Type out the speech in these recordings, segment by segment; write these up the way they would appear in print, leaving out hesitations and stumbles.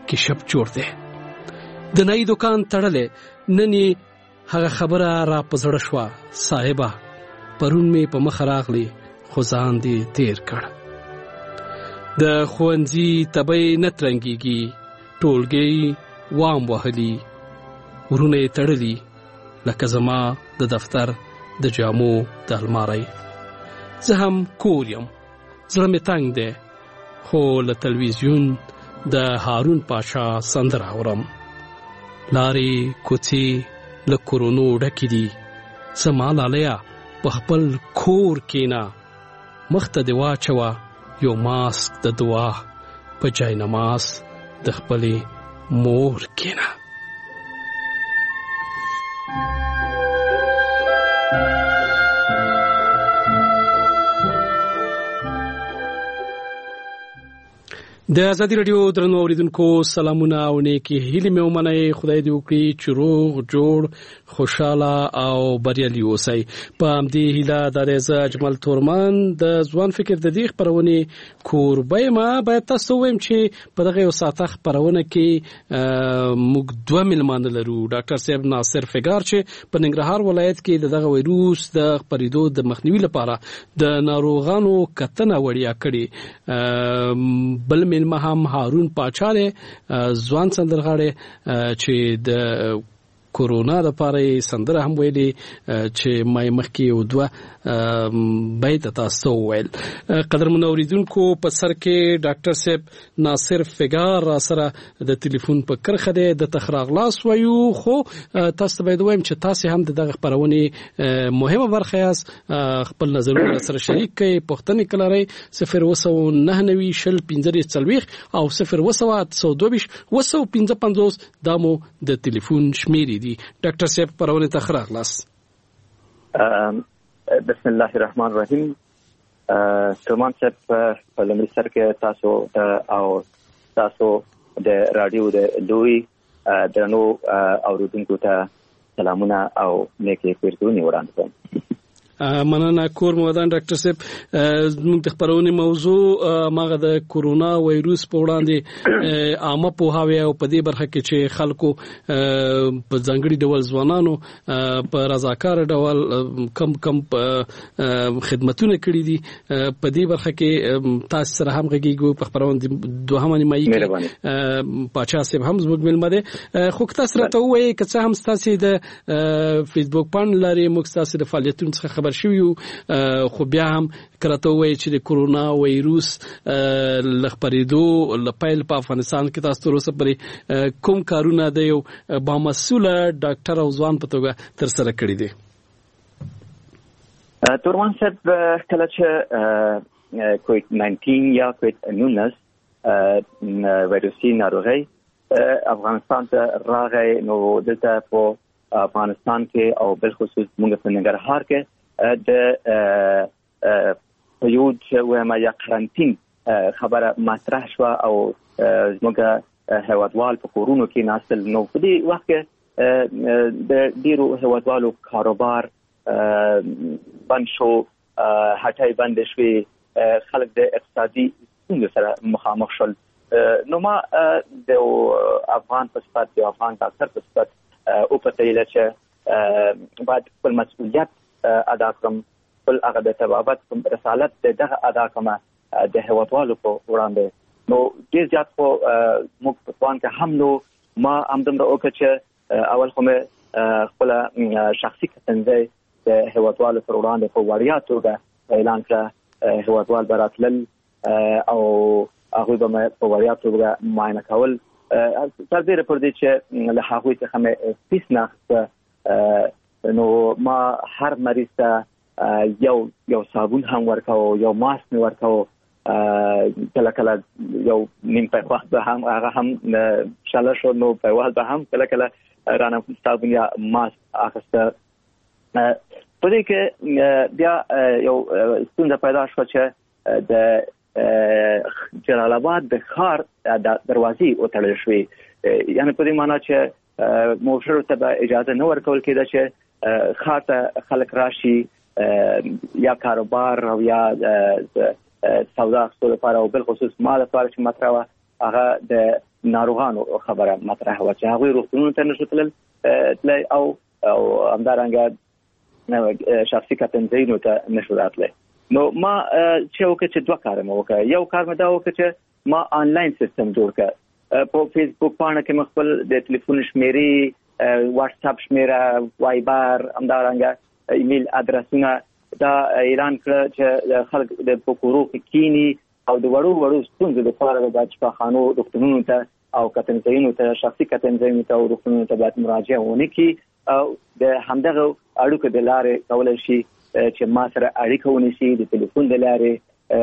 کشپ جوړ دی. د نای دکان تړلې ننی هغه خبره را پزړه شو صاحبہ پرون می په مخ راغلی خو ځان دی تیر کړ. د خوانځي تبي نترنګيږي ټولګي وام وهلي ورونه تړلي لکه زما د دفتر د جامو د المارۍ. زه هم کور یم زړه می تنګ دی خو له تلویزیون د هارون پاشا سندره اورم. لارې کوڅې له کورونو ډکې دي زما لالیا په خپل کور کېنا مخته دې واچوه یو ماسک د دعا په جای نماز د خپلې مور کېنا. د ازادي رادیو درنو اوریدونکو سلامونه او نیکی هیلې مې ومنئ. خدای دې وکړي چې روغ جوړ خوشاله او بریالي اوسئ. په همدې هیله دا زه اجمل تورمان د ځوان فکر د دې خپرونې کوربه یم. باید تاسو ووایم چې په دغه یو ساعته خپرونه کې موږ دوه میلمانه لرو. ډاکټر صاحب ناصر فګار چې په ننګرهار ولایت کې دغه وایروس د خپرېدو د مخنیوي لپاره د ناروغانو کتنه وړیا کړې. بل مهم هارون پاچا ځوان سندرغاړی چې د کورونا لپاره سندره هم ویلي چې مای مخکې یو دوه بیت تاسو ویل. قدرمن اوریدونکو په سر کې ډاکټر صاحب ناصر فګار را سره د ټلیفون په کرخه دی د تخراغلاس وایو. خو تاسو باید وایم چې تاسو هم دغه خبرونه مهمه برخه یاست. خپل نظرونه سره شریک کړئ. پوښتنې کولای 099 شل 15 او 010 دامو د ټلیفون شمیرې دي. ډاکټر صاحب پرونه تخراغلاس. بسم الله الرحمن الرحیم. سلمان صاحب په لمړي سر کې تاسو او تاسو د رادیو د دوی درنو اوریدونکو ته سلامونه او نیکی پیرزونی وړاندې کوم. مننه کور مودان ډاکټر صاحب. موږ د خبرونې موضوع ماغه د کورونا وایروس په وړاندې عامه پوهاوی او په دې برخه کې چې خلکو په ځانګړي ډول ځوانانو په رضاکار ډول کم خدمتونه کړې دي. په دې برخه کې تاسو سره هم غږیږو په خبرونه دوهمه نیمایي کې پاچا صاحب هم زموږ ملمه ده. خو تاسو راته وایي که څه هم تاسو د فیسبوک باندې لري موږ تاسو د فعالیتونو څخه خبر شویو خو بیا هم کرته وایي چې د کورونا وایروس لخبرېدو لپاره په افغانستان کې تاسو تر اوسه پورې کوم کارونه د یو بامسؤله ډاکټر او ځوان په توګه تر سره کړی دي؟ تورمان صاحب کله چې کووید 19 یا کووید 19 وایروسي ناروغي افغانستان ته راغی نو دلته په افغانستان کې او بل خصوص موږ په ننګرهار کې د حدود و یا قرنطین خبره مطرح شو او زموږ هیوادوال په کورونو کې ناستل. نو په دې وخت کې د ډیرو هیوادوالو کاروبار بند شو، هټۍ بند شوې، خلک د اقتصادي ستونزو سره مخامخ شول. نو ما د افغان په صفت د افغان ډاکټر په صفت او په تیله چې باید خپل مسؤلیت ادا کړم، خپل هغه د تبابت رسالت دغه ادا کړم د هیوادوالو په وړاندې. نو ډیر زیات خو موږ په ځوان کې هم نو ما همدومره وکړه چې اول خو مې خپل شخصي کتنځای د هیوادوالو پر وړاندې په وړیا توګه اعلان کړه. هیوادوال به راتلل او هغوی به مې په وړیا توګه معاینه کول. تر دې پر دې چې له هغوی څخه مې فیس نه اخیسته. نو ما هر مریض ته یو صابون هم ورکاو، یو ماسک مې ورکاو، کله کله یو نیم پیوال به هم هغه هم شاله شو، نو پیوال به هم کله کله رانه صابون یا ماسک اخیسته. په دې کې بیا یو ستونزه پیدا شوه چې د جلال آباد د ښار دروازې وتړل شوې. یعنې په دې معنا چې موټرو ته به اجازه نه ورکول کېده چې ښار ته خلک راشي یا کاروبار او یا سودا اخیستو لپاره، او بل خصوص ما لپاره چې مطرح وه هغه د ناروغانو خبره مطرح و چې هغه روغتونونو ته نشو تللی او همدارنګه شخصي کتنځایونو ته نشو راتلی. نو ما چې وکړ چې دوه کار مې وکړ. یو کار مې دا وکړ چې ما آنلاین سیستم جوړ کړ. په فیسبوک باندې کې خپل د ټلیفون شمیرې، واتس اپ شمیره، وایبر، همدارنګه ایمیل ادرسونه دا اعلان کړ چې خلک د پکورو کینی او د وړو ستونزو لپاره د بچپخانو روغتونونو ته او کتنځایونو ته، شخصي کتنځایونو ته او روغتونونو ته باید مراجعه ونکړي او د همدغه اړیکو د لارې کولای شي چې ما سره اړیکه ونیسي، د ټلیفون د لارې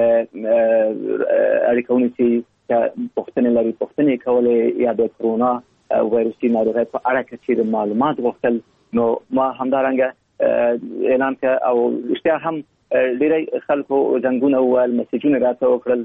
اړیکه ونیسي، پوښتنې لري، پوښتنې کولې یا د کرونا وایرسي ناروغۍ په اړه چې معلومات غوښتل. نو ما همدارنګه اعلان کړ او رښتیا هم ډېری خلکو زنګونه وویل، میسیجونه راته وکړل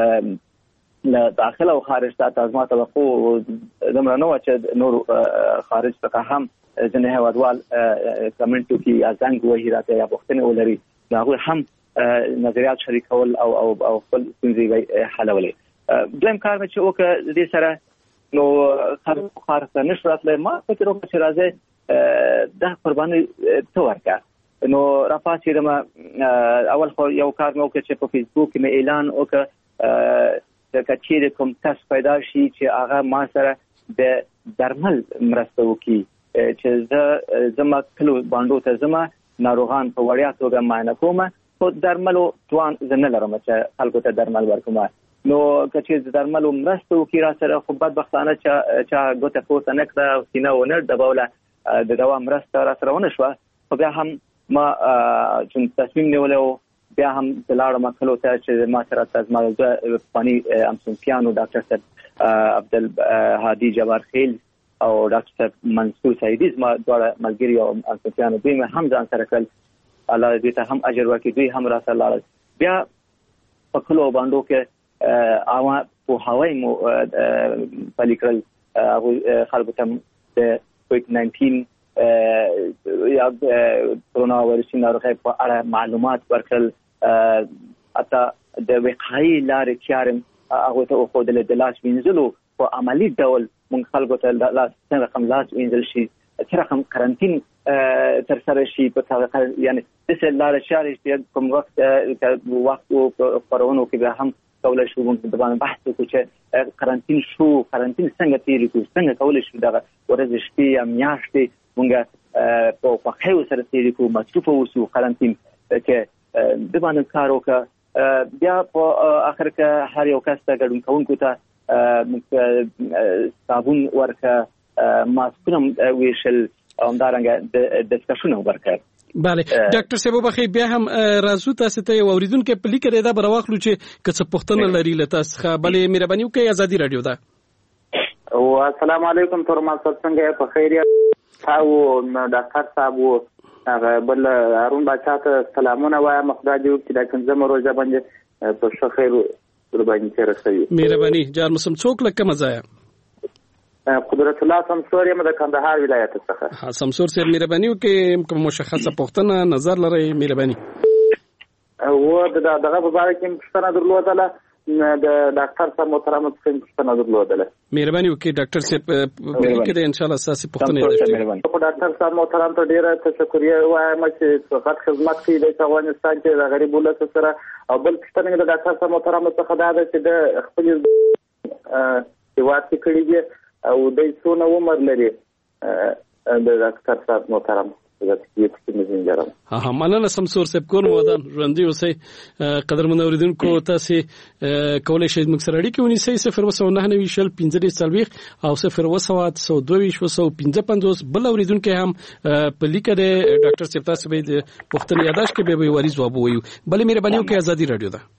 له داخل او خارج ته. زما توقع دومره نه وه چې نور خارج څخه هم ځینې هیوادوال کمنټ وکړي یا زنګ ووهي راته یا پوښتنې ولري، د هغوی هم نظریات شریکول او خپل ستونزې حلولې. دویم کار مې چې وکړ دې سره نو خارج ته نشو راتلی. ما فکر وکړ چې راځئ دا قرباني څه ورکړه. نو راپاڅېدم، اول خو یو کار مې وکړ چې په فیسبوک کې مې اعلان وکړ که چیرې کوم کس پیدا شي چې هغه ما سره د درمل مرسته وکړي، چې زما کلو باندو ته زما ناروغان په وړیا توګه معاینه کوم، خو درملو توان زه نه لرم چې خلکو ته درمل ورکوم. نو که چې درملو مرسته وکړي را سره، خو بدبختانه چا ګوته پورته نه کړه او سینه ونه ډبوله، د دوا مرسته را سره ونه شوه. خو بیا هم ما چون تصمیم نیولی و، بیا هم لاړم کلو ته چې ما سره زما پخواني همصنفیانو ډاکټر صاحب عبدالهادي جبارخیل او ډاکټر صاحب منصور سعیدي، زما دواړه ملګري او همصنفیانو، دوی مې هم ځان سره کړل، الله دې ته هم اجر ورکړي، دوی هم را سره لاړل. بیا په کلو باندو کې پوهاوی مو پلي کړل خلکو ته د کوویډ-19 یا کرونا وایرسي ناروغۍ په اړه معلومات ورکړل، حتی د وقایي لارې چارې هغوی ته وښودلې، د لاس وینځلو په عملي ډول موږ خلکو ته څنګه رقم لاس وینځل شي، څه رقم قرنطین ترسره شي، په یعنې داسې لارې چارې چې کوم وخت خپرونو کې بیا هم کولای شو موږ د باندې بحث وکړو چې قرنطین څنګه تېرې کړو، څنګه کولای شو دغه ورځې شپې یا میاشتې موږ په خوښیو سره تېرې کړو، مصروفه اوسو قرنطین کې د باندې کار وکړه. بیا په آخر کې هر یو کس ته ګډون کوونکو ته صابون ورکړه، ماسکونه ویشل او همدارنګه دستکشونه ورکړه. بله ډاکټر صاحب بخیر، بیا هم راځو تاسو ته یو اوریدونکو په لیکه دا براوخلو چې کڅ پښتنه لري لته څخه. بله مهرباني وکړئ، ازادي رادیو ده. او السلام علیکم تورمان صاحب، څنګه په خیر او ډاکټر صاحب هغه بل هارون بچا ته سلامونه وایم، خدای دې وکړي دا څنګه روزه باندې په ښه خیر قرباني تیر شي. مهرباني جان مسم څوک لکه مزایا قدرت الله سمسور یم د کندهار ولایت څخه. سمسور صاحب مهرباني وکړئ، کوم مشخصه پوښتنه نظر لرئ؟ مهرباني. و دغه په اړه کې پوښتنه درلودله، د ډاکټر صاحب محترم څخه پوښتنه درلودله. مهرباني وکړئ ډاکټر صاحب کې ان شاء الله اساسي پوښتنه درته. په ډاکټر صاحب محترم ته ډیره تشکر وایم چې فقط خدمت کوي د افغانستان کې د غریب ولس سره. او بل پوښتنه د ډاکټر صاحب محترم څخه دا ده چې د خپل هیواد کې کړي دي او د څونه عمر لري د ډاکټر صاحب محترم مننه سمسور صاحب، کور مودان ژوندۍ اوسئ. قدرمن اوریدونکو تاسو کولای شئ موږ سره اړیکه ونیسئ 019901540 او 0192255. بل اوریدونکو هم په لیکه د ډاکټر صاحب تاسو به د پوښتنې یاداش کې به وری ځواب وایو. بل مهرباني وکړئ، ازادي رادیو ده.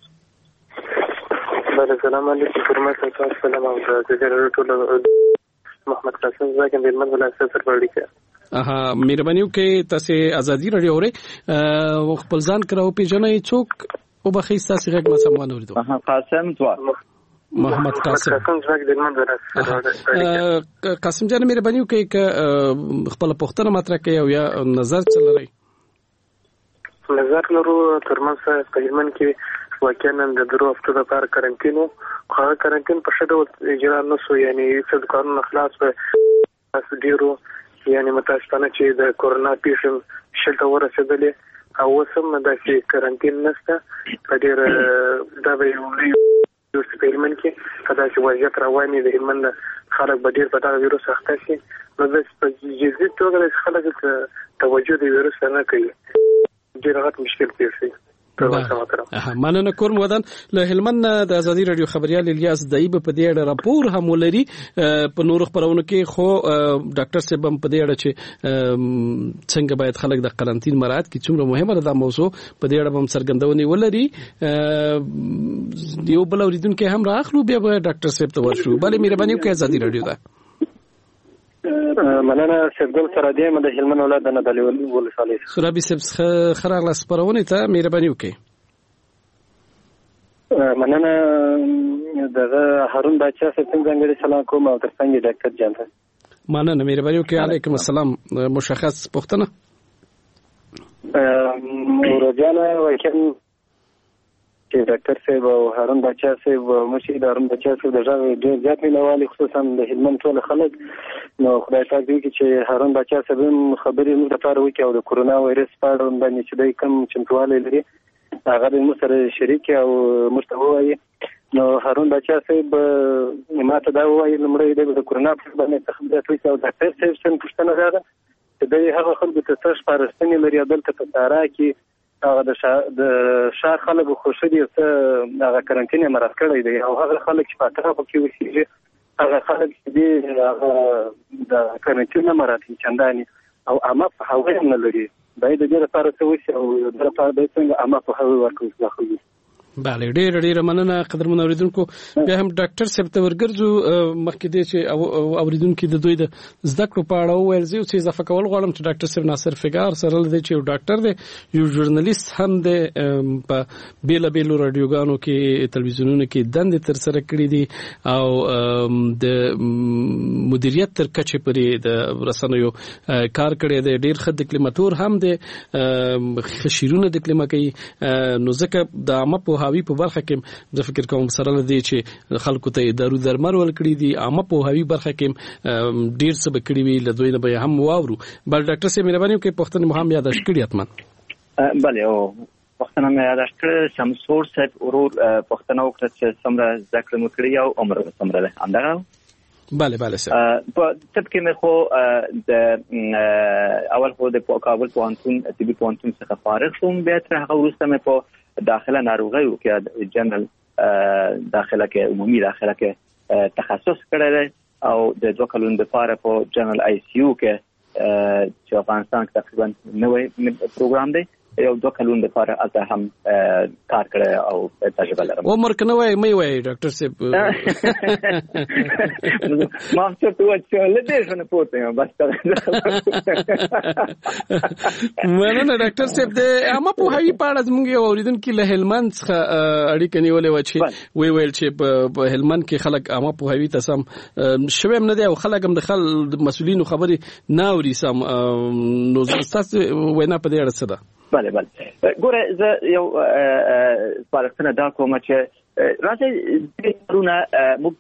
السلام علیکم فرمایي تاسو سلام او د ټول محمد قاسم زاګم د من ولایت سره وړي کې. مهرباني وکړئ، تاسو ازادي رادیو اورئ، خپل ځان کراو پیژنئ څوک او بخښ تاسو غږ ما سمون اوریدو. قاسم تو محمد قاسم قاسم جان مهرباني وکړئ ک خپل پوښتنه مطرح کړئ او یا نظر څه لرئ؟ نظر لرو ترمن سره تقریبا کې واقعا د درو هفتو لپاره کرنټین و خو هغه کرنټین په ښه ډول اجرا نه شو یعنی څه کارونه خلاص به تاسو ډیرو یعنی متاسفانه چې د کورونا پیښې شلته ورسېدلې او اوس هم داسې کرنټین نشته په ډېر دا به یو لوی په هلمند کې که داسې وضعیت روان وي د هلمند خلک به ډېر په دغه ویروس اخته شي نو داسې په جدي توګه داسې خلک توجه د ویروس ته نه کوي ډېر غټ مشکل پېښ شي. مننه کوم ودان له هلمند د ازادي رادیو خبريال الیاس دایب په دې اړه راپور هم ولري په نور خبرونه کې خو ډاکټر صاحب هم په دې اړه چې څنګه باید خلک د قرنټین مراعات کې څومره مهمه ده موضوع په دې اړه هم څرګندونه ولري یو بل اوریدونکو هم راخلو بیا ډاکټر صاحب ته ورشو بلې مهرباني وکړئ ازادي رادیو ده مننه سیدګل سره دې د هلمند ولایت د ندالي ولسوالۍ سورابي صاحب خراغله سپارونه ته مهرباني وکړئ. مننه دغه هارون باچا صاحب څنګه سلام کوم او ترڅنګ ډاکټر جان ته مننه مهرباني وکړئ. علیکم السلام. مشخص پوښتنه ورجانه وکړم چې ډاکټر صاحب او هارون باچا صاحب مشي د هارون باچا صاحب د ژغ ډېر زیات مینوالي خصوصا د هلمند ټول خلک نو خدای پاک دې چې هارون باچا صاحب خبرې موږ لپاره وکړي او د کورونا وایرس په اړه باندې چې دوی کوم چمتووالی لري هغه موږ سره شریک او موږ ته وایي. نو هارون باچا صاحب ماته دا وایي لومړی د کورونا په باندې خبرې کوي او ډاکټر صاحب څنګه پوښتنه راغله چې دوی هغه خلکو ته څه سپارښتنې لري دلته په سارا کې هغه د شار خلکو خوشدي څه هغه کرنټین مراد کړی دی او هغه خلک چې په اطراف کې وسیږي هغه خلک چې د کرنټین مراد چنداني او عامه په هوا نه لري باید د دې لپاره څه وشي او د لپاره د څنګه عامه په هوا ورکوي ځخلي. بله ډېر مننه قدرمن اوریدونکو. بیا هم ډاکټر صاحب ته ورګرځو مخکې دې چې اوریدونکو د دوی د زده کړو په اړه وویل زه څه اضافه کول غواړم چې ډاکټر صاحب ناصر فګار سره لدی چې یو ډاکټر دی یو ژورنالیست هم دی په بیلابیلو رادیوګانو کې تلویزیونونو کې دندې تر سره کړې دي او د مدیریت تر کچې پورې د رسنیو کار کړی دی ډېر ښه ډیپلوماټور هم دی خشیرونه ډیپلوما کوي نو ځکه د عامه په هاوی په برخه کې زه فکر کوم سره لدی چې خلکو ته دارو درمل ورکړي دي عامه په هاوی برخه کې ډیر څه بکړي وی له دوی نه به هم واورو. بل ډاکټر صاحب مهرباني وکړئ پوښتنه مو هم یاداش کړئ اتمن. بله او پوښتنه مې یاداش کړې شمسور صاحب ورور پوښتنه وکړه چې څومره ذکر مو کړی او عمر څومره ده همدغه. بله صاحب په طبقه مې خو د اول خو د کابل پوهنتون طبي پوهنتون څخه فارغ شوم بیا تر هغه وروسته مې په داخله ناروغیو کې جنرال داخله کې عمومي داخله کې تخصص کړی او د 2 کلونو لپاره په جنرال آی سی یو کې چې افغانستان کې تقریبا نوې پروګرام دی یو 2 کلونو لپاره اته هم کار کړی او تجربه لرم. عمر کنه وای مې وای ډاکټر صاحب ما څه ته وڅ لدې شنه پوتې بس مننه ډاکټر صاحب د اما په هاوی پاړه زموږ یو اوریدونکو له هلمند څخه اړیکه نیولې و چې ویل چې په هلمند کې خلک اما په هاوی ته سم شوم نه دی او خلک هم د مسؤلینو خبرې نه اوري سم نو تاسو وینا په دې اړه څه ده؟ بله ګوره زه یو سپارښتنه دا کوم چې راځي د کرونا موږ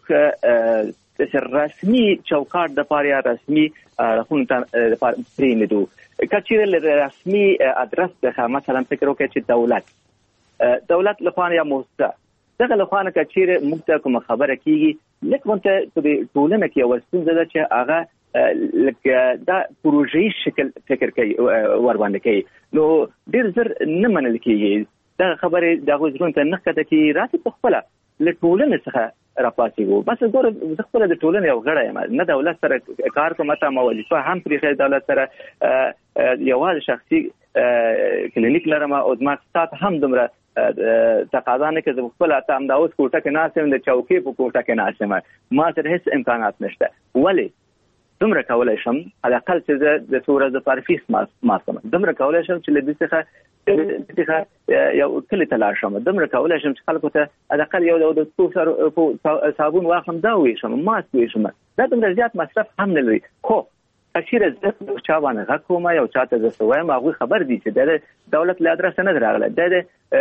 رسمي چوکاټ د پاره رسمي خونته د پاره پرېندو کچېرل رسمي ادرس د مثلا فکر وکړي چې دولت لخوا یا موسسه دغه لخوا کچېره موږ ته کوم خبره کیږي لکه مونته په ټولنه کې وسپین ده چې هغه لکه دا پروژې شکل فکر کوي ور باندې کوي نو ډیر زر نه منل کیږي دا خبره د غوښتنې ته نه کته کی راځي په خپل له ټولنې څخه راپاسیږو بس ګوره زه خپل د ټولنې یو غړی یم نه دولت سره کار کوم ته مولفه هم پرې دولت سره یوازې شخصي کلینیک لرم او د ماکسات هم دمره تقاضا نه کوي خپل ته هم دا اوس کوټه کې ناسم د چوکۍ په کوټه کې ناسم ما سره هیڅ امکانات نشته ولی دومره کولای شم على الاقل چې د صورت د پارفیس ماسم دومره کولای شم چې لدې څخه یو کلی تلار شم دومره کولای شم چې خلکو ته على الاقل یو د صابون واخم دا وې شم ماسک وې شم دا دومره زیات مصرف هم نه لري خو اخیره زه چا باندې غوښم یو چاته زه سوایم هغه خبر دي چې د دولت له ادرس نه راغله د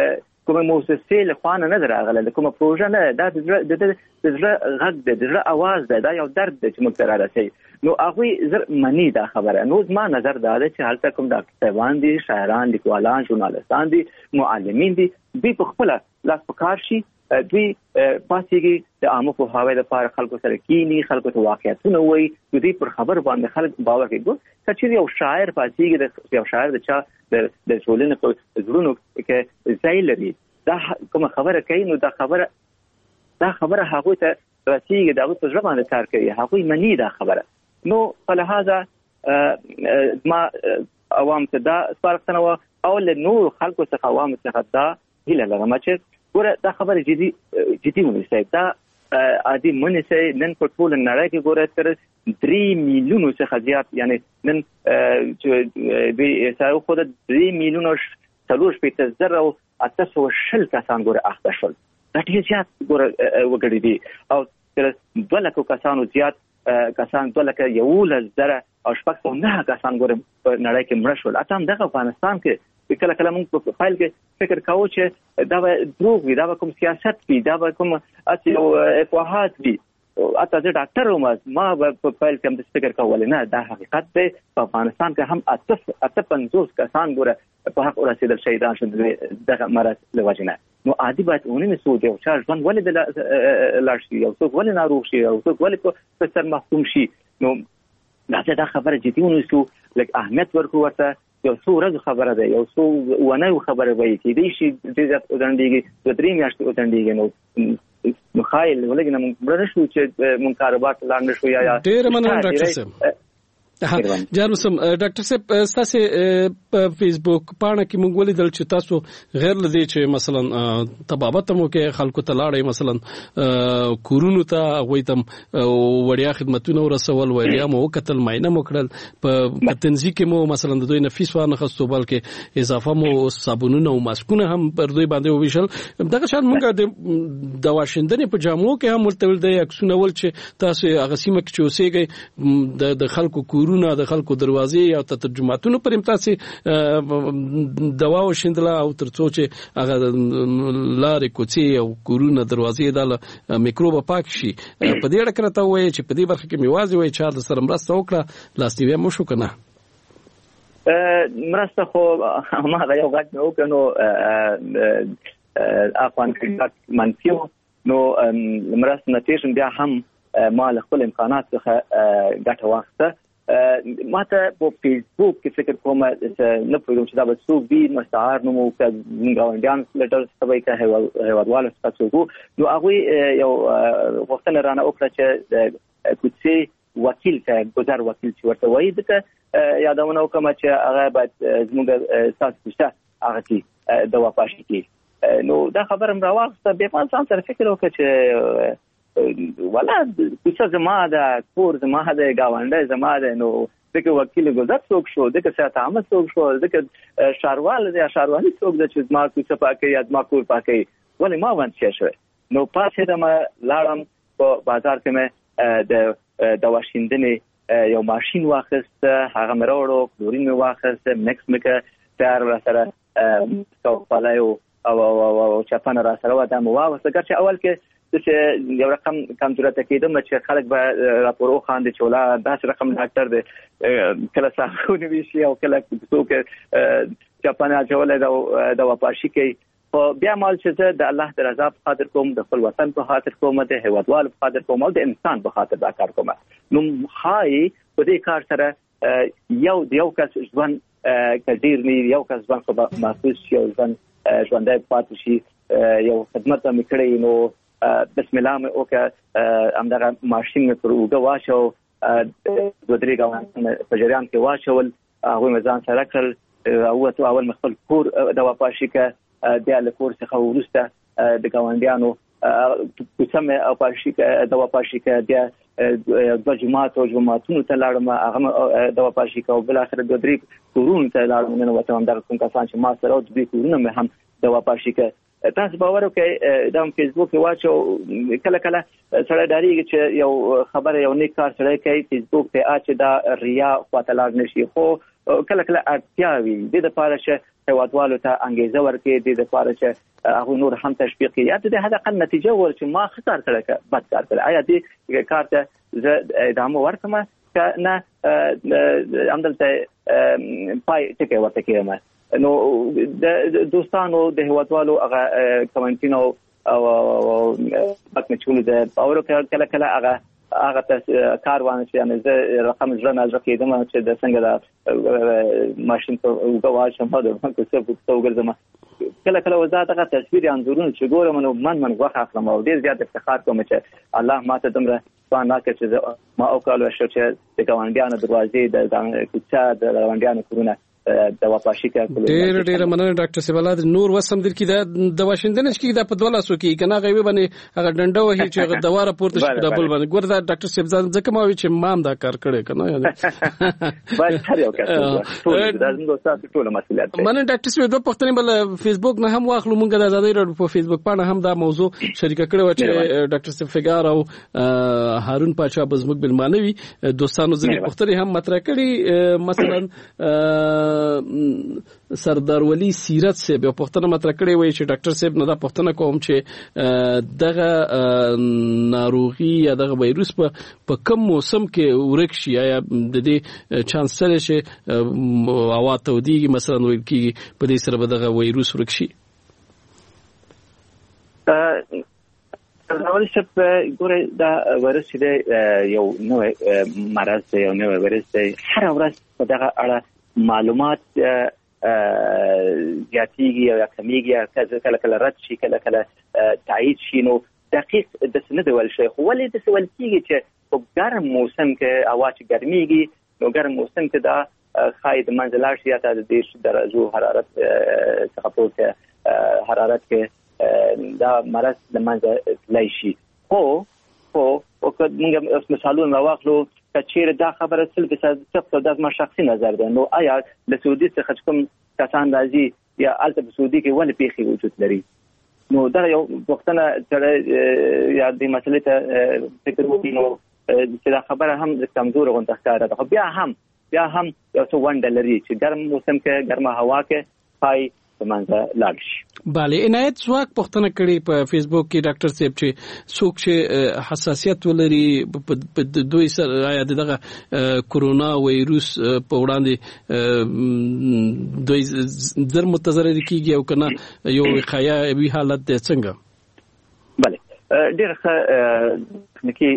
کومه مؤسسه له خوا نه راغله، د کومه پروژه نه، دا د زړه غږ دی، د زړه اواز دی، دا یو درد دی چې موږ ته رارسوي. نو هغوی زر مني دا خبره. نو زما نظر دا دی چې هلته کوم ډاکټران دي، شاعران، لیکوالان، ژورنالستان دي، معلمین دي، دوی په خپله لاس په کار شي، دوی پاسېږي د عامه پوهاوي لپاره خلکو سره کینی، خلکو ته واقعیتونه وایي، دوی پر خبر باندې خلک باور کوي. که چېرې یو شاعر پاسېږي، یو شاعر د چا د ټولنې په زړونو کې ځای لري، دا کومه خبره کوي، نو دا خبره هغوی ته رسېږي، د هغوی په زړه باندې کار کوي، هغوی مني دا خبره. نو په لحاظه ما عوام ته دا سپارښتنه وه او له نورو خلکو څخه عوامو څخه دا هیله لرم چې ګوره دا خبره جدي ونیسئ، دا عادي ونیسئ. نن په ټوله نړۍ کې ګوره تر 3 میلیونو څخه زیات، یعنی نن دوی احصایو ښوده 3 میلیونه 4,820 کسان ګوره اخته شول. دا ډېر زیات ګوره وګړي دي، او تر 2 لکو کسانو زیات کسان 2,11,000 او 609 کسان ګوره په نړۍ کې مړه شول. اته هم دغه افغانستان کې کله کله موږ په فایل کې فکر کوو چې دا به دروغ وي، دا به کوم سیاست وي، دا به کوم افواهات وي. اته زه ډاکټر وم، ما په فایل کې هم د فکر کول نه، دا حقیقت دی. په افغانستان کې هم 58 کسان ګوره په حق ورسېدل شهیدان شول دغه مرض له وجې نه. نو عادي باید ونیسو چې یو چا ژوند ولې لاړ شي، یو څوک ولې ناروغ شي، یو څوک ولې په سر محکوم شي. نو دا خبره جدي ونیسو، لږ اهمیت ورکړو ورته. یو څو ورځو خبره ده، یو څو اونیو خبره وایي، کېدای شي ډېر زیات وځنډېږي، 2-3 میاشتې وځنډېږي. نو خایل ولګې نه موږ مړه نه شو چې موږ کاروبار ته لاړ نه شو. یا ډېره مننه ډاکټر صاحب. جانوسم ډاکټر صاحب، تاسو په فیسبوک پاڼه کې موږ ولیدل چې تاسو غیر لدی چې مثلا تبابت مو کې خلکو ته لاړې، مثلا کورونو ته غوښتم وړیا خدماتونه ورسول، وړیا مو کتل، ماینه مو کړل، په تنظیم کې مو مثلا د دوی نفیس وانه خستو، بلکې اضافه مو صابونونه او ماسکونه هم پر دوی باندې وویشل. دغه شان موږ د واشنګټن په جامو کې هم ولته د عکسونه ول چې تاسو هغه سیمه کې اوسېږئ، د خلکو د خلکو دروازې او ترجماتونو پر امتاسي دوا وشندله، او ترڅو چې هغه لارې کوڅې او کورونه دروازې د میکروب پاک شي. په دې اړه راته وایي چې په دې برخه کې میوازي وایي چې د سره مرسته وکړه، لاسنیوي مو شو کنه؟ مرسته خو ما یو غږ نو کنو افغان کډاک منفیو، نو مرسته نتیجه بیا هم ما له خپل امکانات څخه ګټه واخیسته. ما ته په فیسبوک کې فکر کوم نه پوهیږم چې دا به څوک وي، مستعار نوم او ګاونډیان لیټر سبای که هیوادوال څخه، نو هغه یو وختونه رانه وکړه چې کوڅې وکیل ته گذر وکیل چې ورته وایي، دغه یادونه وکم چې هغه باید زموږ ساتل شه هغه کی دوا پاشي کی. نو دا خبرم راوخته، به ما سره فکر وکړ چې ولا کوڅه زما ده، کور زما ده، گاونډی زما ده. نو دغه وکیل گذر څوک شو، دغه سیاست عامه څوک شو، دغه شاروال دی، شاروالي څوک ده چې زما کوڅه پاکي یا زما کور پاکي، ولې ما باندې شوی. نو پاسه د ما لاړم په بازار کې مې د واشنګټن یو ماشين واخیست، هغه مې راوړو، کلورین مې واخیست، مکس مې تیار را سره کوپالایو او چپانه را سره وته مو واوسه. ګرچې اول کې چې یو رقم کمزورته کېدم چې خلک به راپور وخاندي چې ولا داسې رقم ډاکټر دی، کله صاحبونه وي شي او کله څوک چپانه چولې د واپاشي کوي. خو بیا مال چې د الله د رضا په خاطر کوم، د خپل وطن په خاطر کوم، د هیوادوال په خاطر کوم، او د انسان په خاطر دا کار کوم. نو خای په دې کار سره یو کس ژوند کډیر نه، یو کس ژوند خو محفوظ شي، یو ژوندای پاتې شي، یو خدمت مې کړی. نو بسم الله مې وکړه، همدغه ماشین مې پر اوږه واچو، 2-3 ګاونډیان په جریان کې واچول، هغوی مې ځان سره کړل، راووتو. اول مې خپل کور دوا پاشي که، بیا له کور څخه وروسته د ګاونډیانو کوڅه مې دوا پاشي که، بیا 2 جماعتونو ته لاړم، هغه دوا پاشي که، او بالاخره 2-3 کورونو ته لاړم. ننوتم همدغه کوم کسان چې ما سره و، 2 کورونه مې هم دوا پاشي که. تاسو باور وکړئ، دا فیسبوک کې واچو، کله کله سړی ډاریږي چې یو خبره، یو نیک کار سړی کوي، فیسبوک ته اچ دا ریا خواته لاړ نشي. خو کله کله اړتیا وي د لپاره چې هیوادوالو ته انګیزه ورکړي د لپاره چې هغه نور هم تشویق کړي یا د هدا قل نتیجه ورچ ما خطر کړه بد کار کړ آیا دې کار ته زه ادامه ورکم نه همدلته پای ټکی ورته کېم نو د دوستانو د هیوادوالو هغه کمنټینو او پاتمچول د باور کله کله هغه کاروان چې یعنی زه رقم ځنه ځکه کېدم چې د څنګه د ماشين ته وګواښ هم په څه په وګرځم کله کله وزات هغه تصویر انځورونه چې ګورم نو من غوښه اخلم او ډیر زیات افتخار کوم چې الله ماته دمره ځان راکړي چې ما او کالو شو چې د ګاونډیانو دروازې د کوڅه د ګاونډیانو کورونه د واپاشي کې ډېر مننه ډاکټر سیبالاد نور وسم در کې د واشنگټن کې د پدوالاسو کې کنه غوي باندې هغه ډنډه وهي چې دواره پورته شي د بل باندې ګور دا ډاکټر سیبزاد ځکه ما وی چې مام دا کار کړي کنه یعنی بس هر یو کار ټول د زموږ ټول مسؤلیت مننه ډاکټر سیبزاد د پښتني بل فیسبوک نه هم واخلو مونږ د آزادۍ راډیو په فیسبوک باندې هم دا موضوع شریک کړو چې ډاکټر سیفګار او هارون پاچا بزمک بلمانوي دوستانو ځکه پښتني هم مطرح کړي مثلا سردار ولی سیرت صاحب یو پښتنه مطرح کړی وای چې ډاکټر صاحب نه دا پښتنه کوم چې دغه ناروغي یا دغه وایروس په کوم موسم کې ورکشي یا د دې چانس سره چې هوا توديږي مثلا ویل کیږي په دې سره به دغه وایروس ورکشي اول څه ګوره دا وایروس دی یو نوې مرض دی یو نوې وایروس دی هر ورځ په دغه اړه معلومات زیاتیږي یا کمیږي کله کله رد شي کله کله تایید شي نو دقیق د سند ول شي خو ولې د سوال کیږي چې په ګرم موسم کې هوا چې ګرميږي نو ګرم موسم کې دا خاید منزلار شي یا د 10 درجه حرارت څخه پورته حرارت کې دا مرض د منځ تللی شي خو موږ مثالونه واخلو چې دا خبره سلبي څه د ما شخصي نظر ده نو آیا د سعودي څخه کوم کسان راځي یا الته په سعودي کې ولې پیخي وجود لري نو دا یو وختونه چې یا د مسلې ته فکر وکړي نو چې دا خبره هم د کمزور غونډه ښکاره ده خو بیا هم یو څه ونډه لري چې ګرم موسم کې ګرمه هوا کې پای سمانځه لاړ شي bale عنایت څوک پښتنه کړي په فیسبوک کې ډاکټر صاحب چې څوک چې حساسیت ولري په دوی سره یا دغه کورونا وایروس په وړاندې دوی زر متضرر کیږي او کنه یو وقایه وی حالت ده څنګه bale ډېر ښه نکي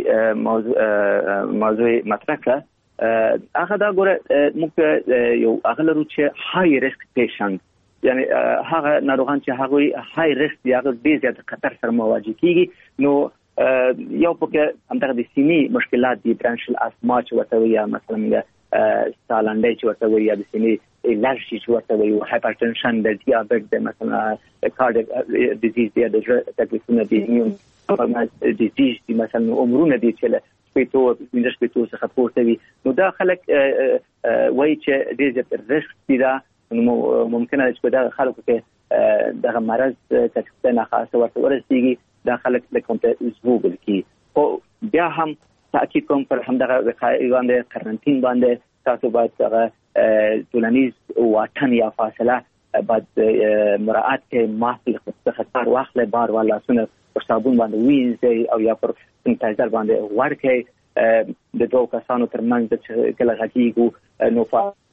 موضوع مطرح کړه هغه دا ګوره موږ یو اغلرو چې هاي ریسک پیشنټ یعنی هغه ناروغان چې هغه هاي ریسک یا ډېر زیات خطر سره مواجه کیږي نو یو پکې همدغه د سینې مشکلات دي برانشل اسما چې ورته یا مثلا سالنډي چې ورته یا د سینې الرجی چې ورته وي هایپرټنشن د دیابت د مثلا کارډیک ډیزیز دی د تکلیفونه دي نیوم ډیزیز دي مثلا عمرونه دي چې سپیټو څخه پورته وي نو دا خلک وایي چې ډېر زیات ریسک دي دا نو ممکنه چې دا خلکو کې دغه مرض تکلیف نه خاصه ورسیږي دا خلک د کومه زوبل کی او بیا هم تاکید کوم پر همدغه وقایې باندې قرنټین باندې تاسو باید ټولنیز واټن یا فاصله باید مراعات کې ماسک څخه کار واخلې بار والا سونه پر صابون باندې وینځي او یا پر سنټایزر باندې ورکې د دوه کسانو ترمنځ چې کله غږیږي نو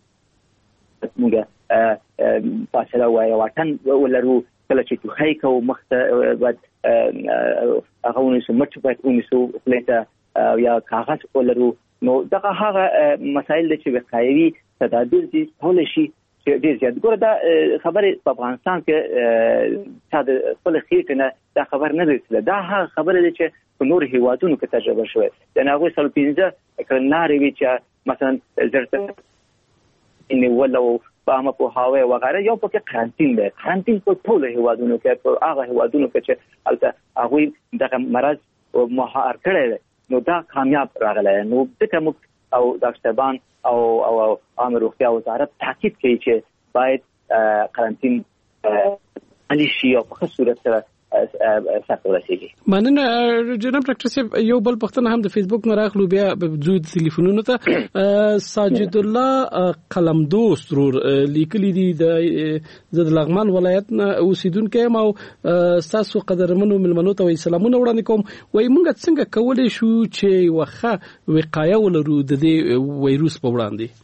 موږ فاصله وای واټن ولرو کله چې توخی کو مخته بعد هغه ونیسو مټ باید ونیسو پلیټه یا کاغذ ولرو نو دغه هغه مسایل چې وقایوي تدابیر دي ټول شي چې ډیر زیات ګوره دا خبره په افغانستان کې چې خپل خېټه دا خبر نه دی دا هغه خبره ده چې په نور هیوادونو کې تجربه شوې یعنی هغه سل 15 کلناري وی چې مثلا زرته ان ولو فاهمه په هاوی وغیرہ یو پکې قرنټین دی قرنټین په ټول هیوادونو کې په هغه هیوادونو کې چې البته هغه دغه مرض مهار کړی نو دا کامیاب راغلی نو دغه موږ او ډاکټربان او عامه روغتیا وزارت تاکید کوي چې باید قرنټین علي شي او په صورت سره سره ورسیږي. مننه جناب ډاکټر صاحب. یو بل پښتنه هم د فیسبوک نه راغلو بیا بجود تلیفونونو ته ساجد الله قلمدوست رور لیکلي دي د لغمان ولایت نه اوسیدونکو ما تاسو قدرمنو ملمنو ته سلامونه وړاندې کوم. وای مونږ څنګه کولای شو چې وخه وقایه ولرو د دې وایروس په وړاندې؟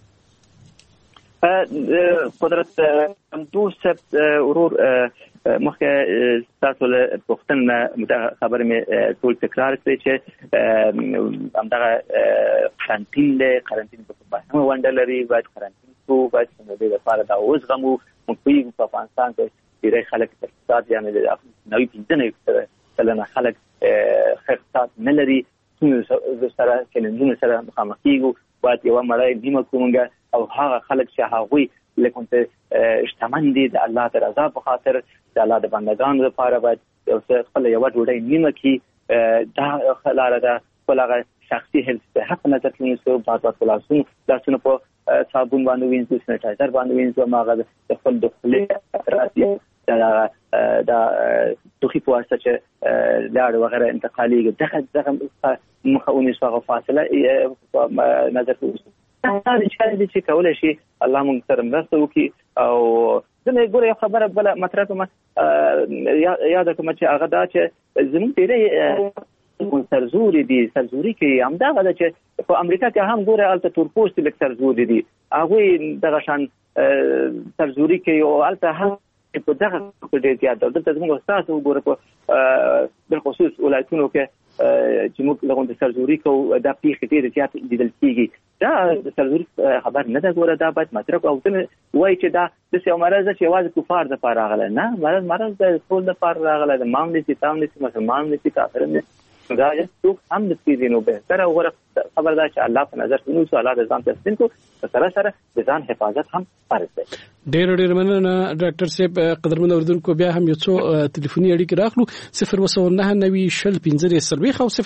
قدرت قلمدوست ورور مخکې تاسو له پښتنه خبره مې ټول تکرار کړی چې همدغه قرنټین په بهر وندل لري باید قرنټین کو باید د لپاره دا اوس غمو مخې په افغانستان کې ډېر خلک اقتصاد یعنی د نوې پنځنه کلنه خلک اقتصاد نه لري څنګه سره کلنونه سره مخامخ کیږي باید یو مړی نیمه کومګه او هغه خلک چې هغه لکه شتمن دي د الله د رضا په خاطر د الله د بندگانو لپاره باید یو څه خپل یو ډوډۍ نیمه کی دا خلاره ده خپل شخصي هیلث حق نظر کې نو لاسونه په صابون باندې وینځو سانیټایزر باندې وینځو ماغه د خپل د خپل دا توخي په واسطه چې لاړ وغیرہ انتقالي دغه مخاوني څخه فاصله نظر کې دا چې کولای شي الله موږ سره مرسته وکړي. او زه ګوره یو خبره بل مطرح کوم یاد کوم چې هغه دا چې زموږ ډېرې سرزوري دي سرزوري کې هم دا غواړي چې په امریکا کې هم ګوره الته تورپوستي لک سرزوري دي هغه دغه شان سرزوري کې او الته هم په دغه په ډېر زیات دلته زموږ استاد وګوره په بل خصوص ولایتونو کې چې موږ لغون د سرزوري کو د پیښې ډېر زیات لیدل کیږي. دا د سرزوري خبر نه ده ګوره دا باید مطرح او ته وایي چې دا د څه مرز چې یوازې کفار د پاره راغله نه مرز د ټول د پاره راغله د ماملې چې تاملې مسلمان دي کافر نه دا یو هم د پیژنو به تر وګوره خبر دا چې الله په نظر کې نو الله د ځان تسلیم کو سره سره د ځان حفاظت هم فرض دی. ډېر مننه ډاکټر صاحب. قدرمن اوریدونکو بیا هم یو څو ټلیفوني اړیکې راغلو 01990 شل 15 سرویخ او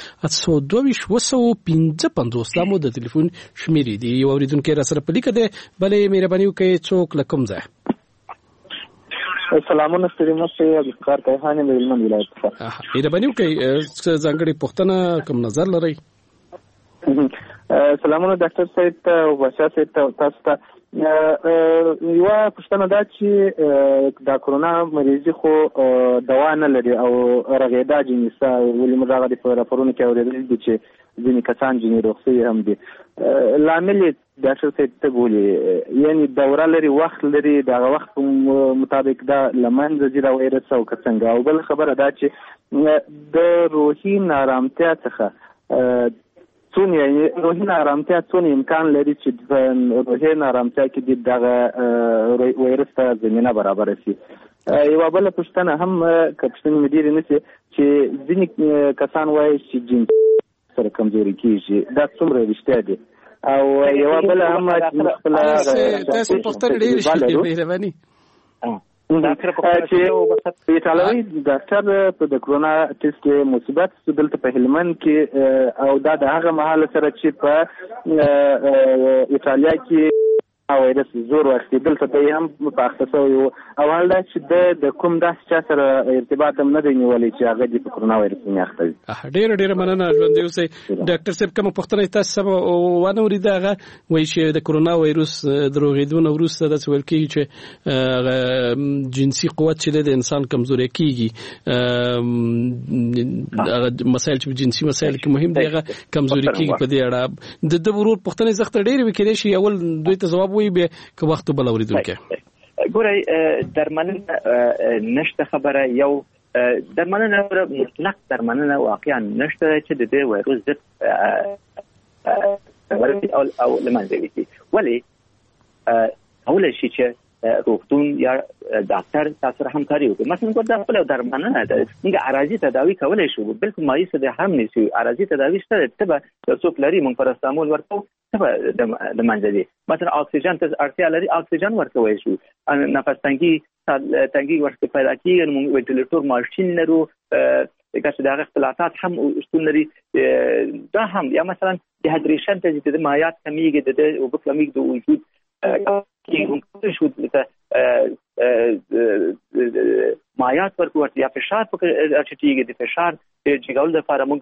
022 دا مو د ټلیفون شمیرې دي. یو اوریدونکو را سره پلیک ده بلې مهرباني وکړئ څوک لکم ځای. سلامونه ستړي مشه ابکار کایخانه ملمن ولایت څخه مهرباني وکړئ ځانګړي پوښتنه کوم نظر لرئ؟ سلامونه ډاکټر صاحب او بچا صاحب تاسو ته یو پښتنه دا چې د کورونا مریضي خو دوا نه لري او رغېدا جنسا ولې موږ هغه په راپورونو کې اورېدل دي چې ځینې کسان جنې روغتي هم دي لامل ډاکټر صاحب ته بولي یعنی دوره لري وخت لري دا وخت مطابق دا لمنځه ځي دا وایرس او څنګه او بل خبره دا چې د روحي نارامتیا څخه څونه روحي نارامتیا څونه امکان لري چې د روحي نارامتیا کې دغه وایرس ته زمينه برابر شي. یو بل پښتنه هم کپشن مدیر نشي چې ځینې کسان وایي چې جنس سره کمزوري کیږي دا څومره رښتیا دي او یو بل هم خپل تاسو پښتنه ډېر شي مهرباني ډاکټر په ایټالوي ډاکټر په د کرونا ټیسټ مثبت دلته په هلمند کې او دا د هغه مهال سره چې په ایټالیا کې وایرس زور واخلي دلته به هم په اختصار یو اول دا چې د کوم داس چا سره ارتباط هم نه دی نیولې چې هغه د کرونا وایرس نه اخلي. ډېر مننه ژوند یو سي ډاکټر صاحب کوم پوښتنه تاسو ونه ورید هغه وایي چې د کرونا وایرس دروغیدون وروسته د څول کې چې جنسي قوت چې د انسان کمزوري کیږي مسائل چې جنسي مسائل کې مهم دي هغه کمزوري کیږي په دې اړه د ورور پوښتنه زخت ډېر وکړي شي اول دوی ته جواب وي به که وخت بل اوریدونکو ګورئ درملنه نشته خبره یو درملنه مطلق درملنه واقعا نشته چې د دې وایروس ضد او لمنځه وي ولی اول شي چې روغتون یا ډاکټر تاسو سره همکاري وکړي مثلا ګور د خپل درملنه ده موږ عارضي تداوي کولای شو بلکې مایع څه هم نشي عارضي تداوي شته ته څوک لري موږ پرستامول ورکو ته د منځدي مثلا اکسیجن ته اړتیا لري اکسیجن ورکوي شو نفس تنګي ورته پیدا کیږي موږ وینټیلیټور ماشين لرو چې دا اختلافات هم شتون لري دا هم یا مثلا د هایدریشن ته د مایعات کمیږي د وبکلمیک د وجود کې شو مایات ورکو یا فشار پکې چټیږي د فشار جګول لپاره موږ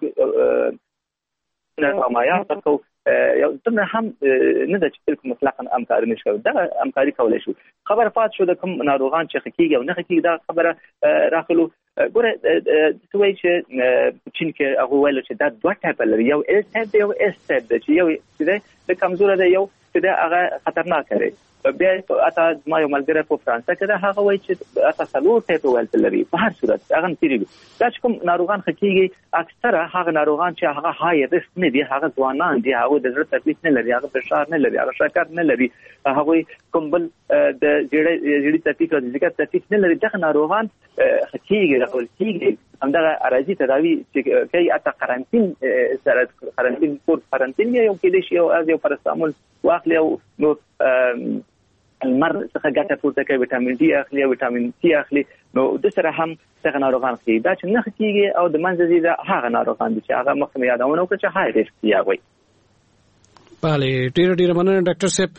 مایات ورکو یو څنګه هم نه د چې مطلقاً همکاري نشو دا همکاري کولای شو خبر پات شو د کوم ناروغان چې حقيقي او نه حقيقي دا خبره راخلو ګوره دوی چې چین کې هغه ویل چې دا دوه ټایپ لري یو اس ټایپ دی او اس ټایپ دی چې یو د کمزور دی یو چې هغه خطرناک دی بیا اته ما یو ملګری په فرانسه کې دا هغه وایي چې اته څلور ټایپ ویل لري په هر صورت هغه تیریږي دا چې کوم ناروغان حقيقي اکثره هغه ناروغان چې هغه هاي ریسک نه دي هغه ځوانان دي هغه د زړه تکلیف نه لري هغه فشار نه لري هغه شکر نه لري هغه کوم بل د جړې تکلیف او د ذکر تکلیف نه لري دغه ناروغان حقيقي راغول کیږي همدغه اراضي تداوی چې کوي اته قرنطین سره قرنطین یو کې دي شی او از یو پرستامول واخلي او نو المر څخه ګټه پورته کوي وټامین ډي اخلي او وټامین سي اخلي نو د سره هم څنګه ناروغان کیږي دا چې نه کیږي او د منځ دي هغه ناروغان دي چې هغه مخکې یادونه وکړه چې هاي ریسک دی هغه بله ډیر مننه ډاکټر صاحب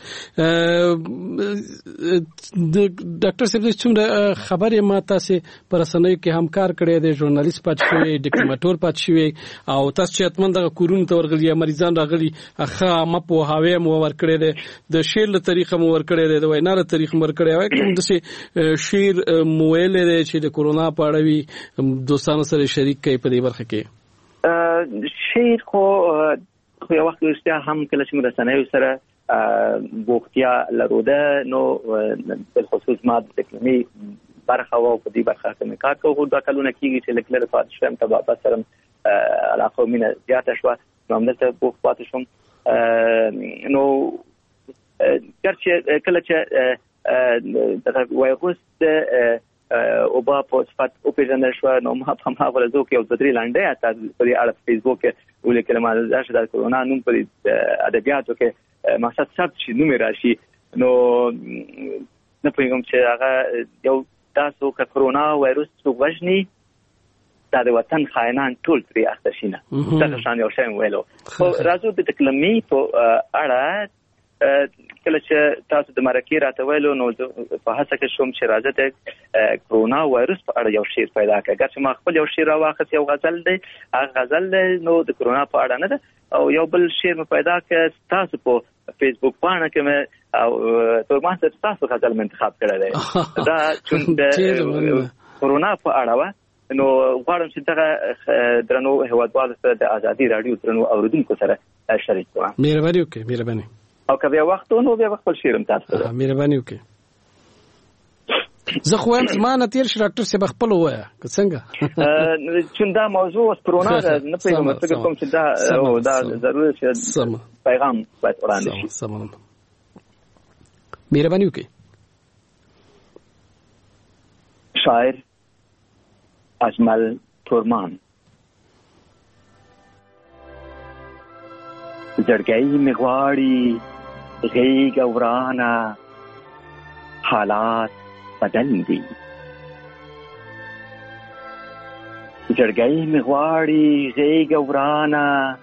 ډاکټر صاحب څنګه خبرې ما تاسو پر رسنۍ کې همکار کړی دی ژورنالیست پات شوی ډیپلوماټور پات شوی او تاسو چې اتمن د کورونو ته ورغلي مریضان راغلي اخا ما په هاوی مو ور کړی دی د شیر له طریقه مو ور کړی دی د وینا له طریقه مو ور کړی دی کوم د شیر مویل دی چې د کورونا په اړه وی دوستانو سره شریک کوي په دې برخه کې شیر خو یو وخت ورسته هم کله چې مرسنوي سره بوختیا لروده نو په خصوص ما د تکنیکی برخه او په دې برخه کې کار کوو دا کلونه کیږي چې لکه لپاره شم تبع سره علاقه مینه زیاته شو نو همدلته بوخت پاتې شوم نو چې کله چې دغه وایروس او با په صفات او پیژندل شو نو ما په ما ورځو کې او بدري لاندې اته په اړه فیسبوک ولې کلمه راشه د کورونا نوم په ادبیاتو کې مقصد ثبت شي نوم راشي نو نه پوهیږم چې هغه یو تاسو که کورونا وایروس وژني دا د وطن خائنان ټول پرې اخته شینه دا شان یو شی ویلو راځو د تکلمي په اړه کله چې تاسو د مرکې راته ویلو نو په هڅه کې شوم چې راځه د کورونا وایروس په اړه یو شعر پیدا کړم چې ما خپل یو شعر راوخت یو غزل دی هغه غزل نو د کورونا په اړه نه ده او یو بل شعر مې پیدا کړ تاسو په فیسبوک باندې کې او تر ما تاسو غزل منتخب کړی دی دا چې د کورونا په اړه نو غواړم چې دغه درنو هیوادوالو سره د ازادي رادیو درنو اوریدونکو سره شریک کړم مهرباني وکړئ مهرباني او که بیا وخت نو بیا خپل شیرم تاسو ته مهرباني وکړئ زه خو هم زمانه تیر شي ډاکټر صاحب خپل وایا څنګه چې دا موضوع کرونا ده نه پیغام څنګه کوم چې دا ضروري چې پیغام باید وړاندې شي مهرباني وکړئ شاعر اجمل تورمان زړګي مغواړي غېږ ورانه حالات بدل دي زړګي مغواړي غېږ ورانه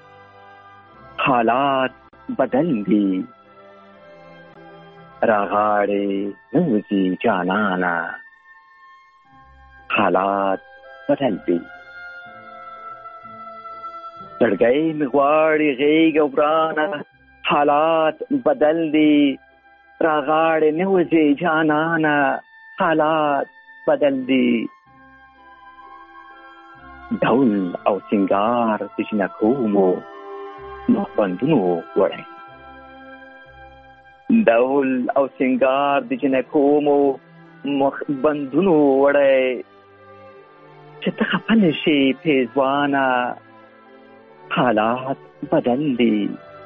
حالات بدل دي راغاړي نوځي جانانا حالات بدل دي زړګي مغواړي غېږ ورانه حالات بدل دي راغاړي نوځي جانانا حالات بدل دي ډول او سنگار د جنکومو مخبندونو وړي ډول او سنگار د جنکومو مخبندونو وړي چې ته خفه نشې پیزوانه حالات بدل دي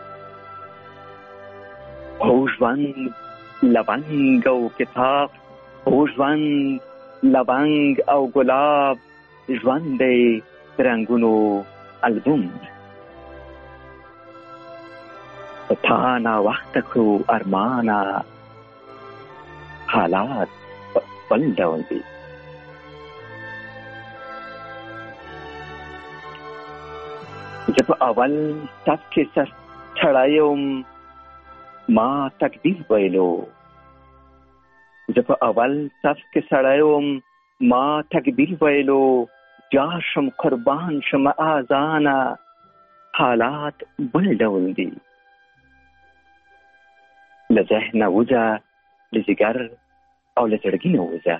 هو ژوند لونګ او کتاب هو ژوند لونګ او ګلاب ژوند دی رنګونو البوم تا نا وخت کو ارمانا حالات بل ډول دي چې په اول تاسو کې سر چړایم ما تقدیر ویلو زه په اول صف کې سړی وم، ما تکبیر ویلو، جاشم قربان شم آذانه، حالات بل ډول دي. له ذهنه وځه، له ځیګر او له زړګي نه وځه.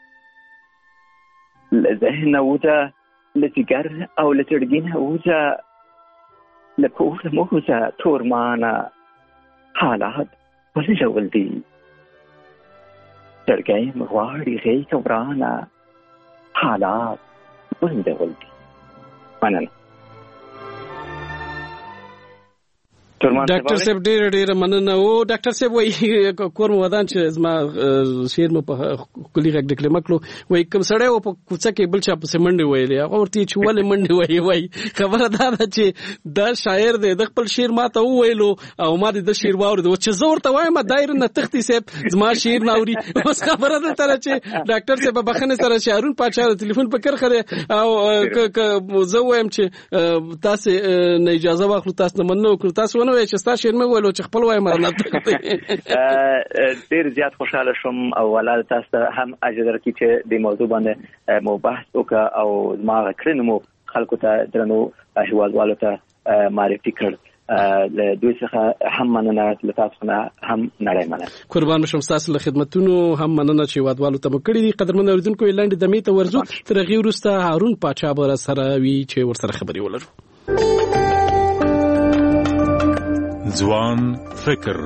له ذهنه وځه، له ځیګر او له زړګي نه وځه. له کوره مه وځه تورمانه، حالات بل ډول دي. زړګی مې غواړي غېږه ورانه، حالات بل ډول دي. مننه. ډاکټر صاحب ډېر مننه. او ډاکټر صاحب وایي کور مو ودان چې زما شعر مو په کلی غږ ډکلمه کړو، وایي کوم سړی و په کوڅه کې بل چا پسې منډې ویلې، هغه ورته چې ولې منډې وایي خبره دا ده چې دا شاعر دی، د خپل شعر ما ته وویلو او ما د شعر واورېدو چې زه ورته وایم دایر نه تختی صاحب زما شعر نه اوري. اوس خبره ده تر چې ډاکټر صاحب بخښنې سره چې هارون پاچا ټلیفون په کرخه دی او زه وایم چې تاسو نه اجازه واخلو، تاسو نه مننه وکړو، تاسو ونه وایي چې تاسو شعر مې ویلو چې خپل وایم نه. ډېر زیات خوشاله شوم او ولله تاسو ته هم اجازه درکړي چې د موضوع باندې مو بحث وکړه او زما کړنې مو خلکو ته درنو هیوادوالو ته معرفي کړ. له دوی څخه هم مننه، له تاسو نه هم نړۍ مننه. قربان شم ستاسو له خدمتونو، هم مننه چې هیوادوالو ته مو کړي دي. قدرمن اوریدونکو لاندې دمې ته ورځو، تر هغې وروسته هارون پاچا به سره وي چې ورسره خبرې ولرو. ځوان فکر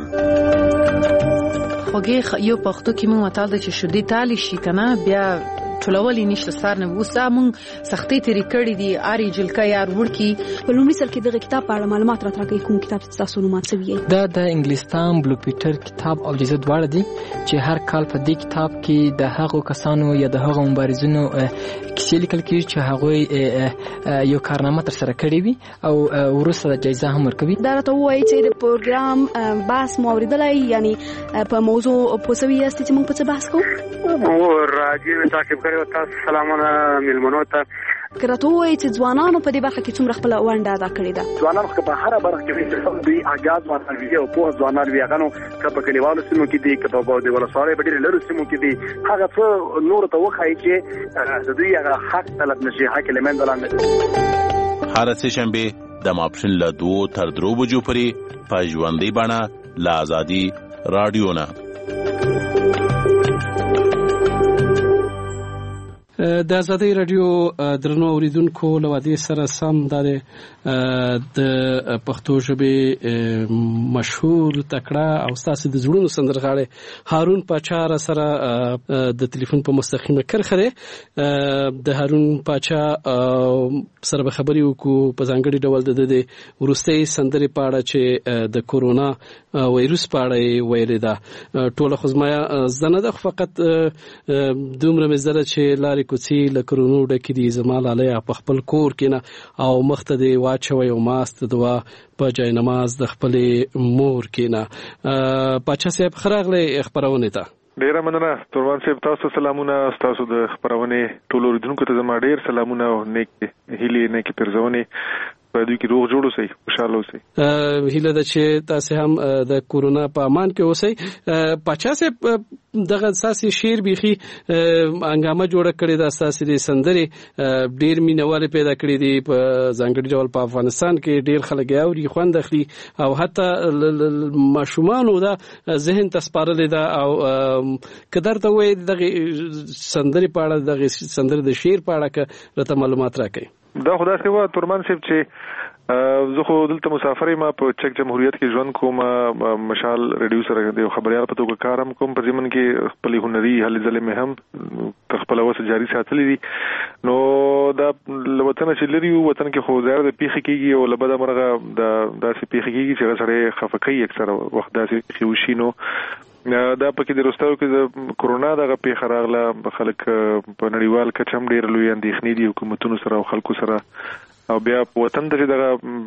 خوږې یو پښتو کې مونږ متال د چې شودي تالی شي کنه بیا ټولولې نشته سار نه وسه مونږ سختي تری کړې دي اری جلکا یار ورکی په لومړي سر کې دغه کتاب په اړه معلومات راکړي. کوم کتاب تاسو نو ماتوي؟ دا د انګلستان بلو پیټر کتاب او جزء دواړه دي چې هر کال په دې کتاب کې د هغو کسانو یا د هغو مبارزینو کیسې لیکل کېږي چې هغه یو کارنامه تر سره کړې وي او ورسره جایزه هم ورکوي. دا راته وایي چې د پروګرام بحث مو اوریدلای، یعنی په موضوع پوسوي است چې موږ په څه بحث کوو. او راځي تعقیب کړو. تاسو سلامونه ملمنو ته. کراته وایي چې ځوانانو په دې برخه کې څومره خپل ونډه ادا کړې ده. ځوانانو په هر برخه کې دوی اجازه ورکړي او په ځوانان ویغانو په کلیوالو سیمو کې دي، په د ولسوالۍ په ډېر لرو سیمو کې دي، هغه څه نور ته وخایي چې د دوی هغه حق طلب نشي، حق لمن دلانه. هر سه شنبه د ماپښین له 2 تر 3 بجو پورې په ژوندۍ بڼه له آزادي رادیو نه. د آزادۍ رادیو درنو اوریدونکو له وادي سره سم د پښتو ژبې مشهور تکړه او ستاسو د زړونو سندرغاړي هارون پاچا را سره د ټلیفون په مستقیمه کرخه ده. د هارون پاچا سره به خبرې وکړو په ځانګړي ډول د ورستۍ سندرې په اړه چې د کورونا وایروس په اړه ویلې ده. ټوله خو زما زنه ده، فقط دومره مې زده چې لارې کوڅې له کورونو ډکې دي. زما لالی په خپل کور کې نه او مخته دې واچوئ او ماست دوا په جای نماز د خپلې مور کې نه. پاچا صاحب ښه راغلی خپرونې ته. ډیره مننه تورمان صاحب، تاسو سلامونه. تاسو د خپرونې ټولو اوریدونکو ته زما ډیر سلامونه او نیک هیلې نیک پرځونې په دې کې روغ جوړ اوسئ، خوشاله اوسئ. هیله ده چې تاسو هم د کورونا په امان کې اوسئ. پاچا صاحب دغه اساسي شعر بيخي انګامه جوړه کړې ده، اساسي د سندري ډیر مینوال پیدا کړې دي په ځانګړي ډول په افغانستان کې ډیر خلک اوري خوند اخلي او حتی ماشومان دا ذهن تسپارل ده. او کدر ته وې دغه سندري په اړه دغه سندري د شعر په اړه راته معلومات راکړي. دا خدای سیوا تورمان صاحب چې زه خو دلته مسافر یم، په چک جمهوریت کې ژوند کوم، مشال ریډیو سره د خبريال په توګه کارم کوم، په ځمن کې خپل هنري هلې ځلې مې هم خپل وسه جاري ساتلې دي. نو دا وطن چې لري وطن کې خو زیات د پیخي کېږي او لبدا مرغه داسې پیخي کېږي چې سره خفقي اکثر وخت داسې خوشي. نو دا پکې د روستاو کې د کورونا دغه پیښه راغله، خلک په نړیوال کچم ډېر لوی اندېښنې دي حکومتونو سره او خلکو سره، او بیا په وطن ته دغه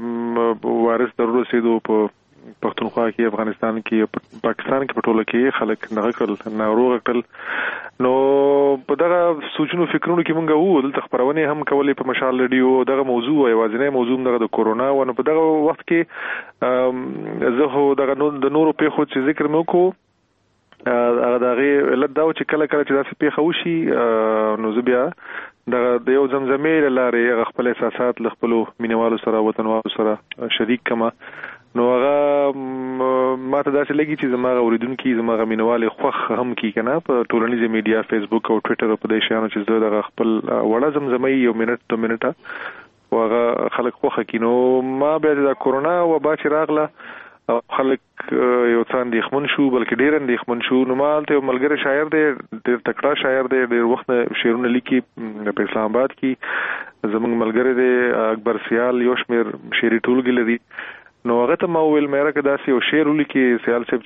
وایرس ضرورت سیدو په پښتونخوا کې، افغانستان کې، پاکستان کې په ټوله کې خلک ناروغ کړل. نو په دغه سوچونو فکرونو کې مونږ وو دلته خبرونه هم کولې په مشال ریډیو. دغه موضوع یوازینی موضوع دغه د کورونا و. نو په دغه وخت کې زه هو دغه د نورو پیښو چې ذکر مې وکړو هغه دغه علت دا چې کله کله چې داسې پیښه وشي نو زه بیا د یو زمزمې لارې خپل احساسات له خپل مینوالو سره وطنوالو سره شریک کما نو هغه ماته داسې لګي چې زموږ اوریدونکو زموږ مینوالي خوخ هم کی کنه په ټولنیزه میډیا فیسبوک او ټوئیټر په دې شانو چې زه د خپل وړه زمزمې یو منټ 2 منټه واغه خلک خوخه کینو ما بیا د کورونا وبا چې راغله خلک یو څان دیخمن شو بلکې ډیر اندېخمن شو نو مالته ملګری شاعر دی ډیر تکړه شاعر دی ډیر وخت شعرونه لیکي په اسلام آباد کې زمونږ ملګری دی اکبر سیال یو شمیر شعري ټولګي لري نو هغه ته ما ویل مېره کې داسې یو شعر ولیکي سیال صاحب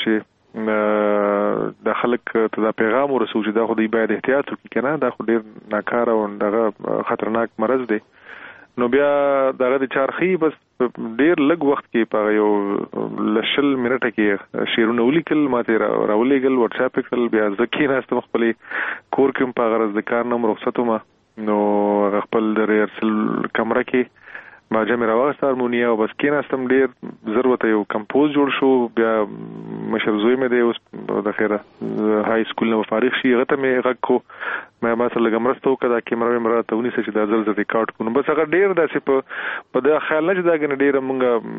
چې د خلک ته دا پیغام ورسو چې دا خو دی باید احتیاط وکړي کنه دا خو ډیر ناکاره او دغه خطرناک مرض دی نو بیا دغه د چارخي بس ډیر لږ وخت کې په یو لشل منټه کې شیرونه ولیکل ماته راولېګل واتس اپ کړل بیا ځکه ناستم خپل کور کې په غرض د کار نوم رخصتوم نو خپل د ریهرسل کمره کې ما جمع راوست هارمونیا او بس کې ناستم ډیر ضرورت یو کمپوز جوړ شو بیا مشر زوی مې دی اوس د خیره های سکول نو فارغ شي غته مې غکو مې ما سره لګمرستو کدا کیمرا مې مرته ونی چې دا زل ریکارډ کوم بس هغه ډیر داسې په د خیال نه دا غن ډیر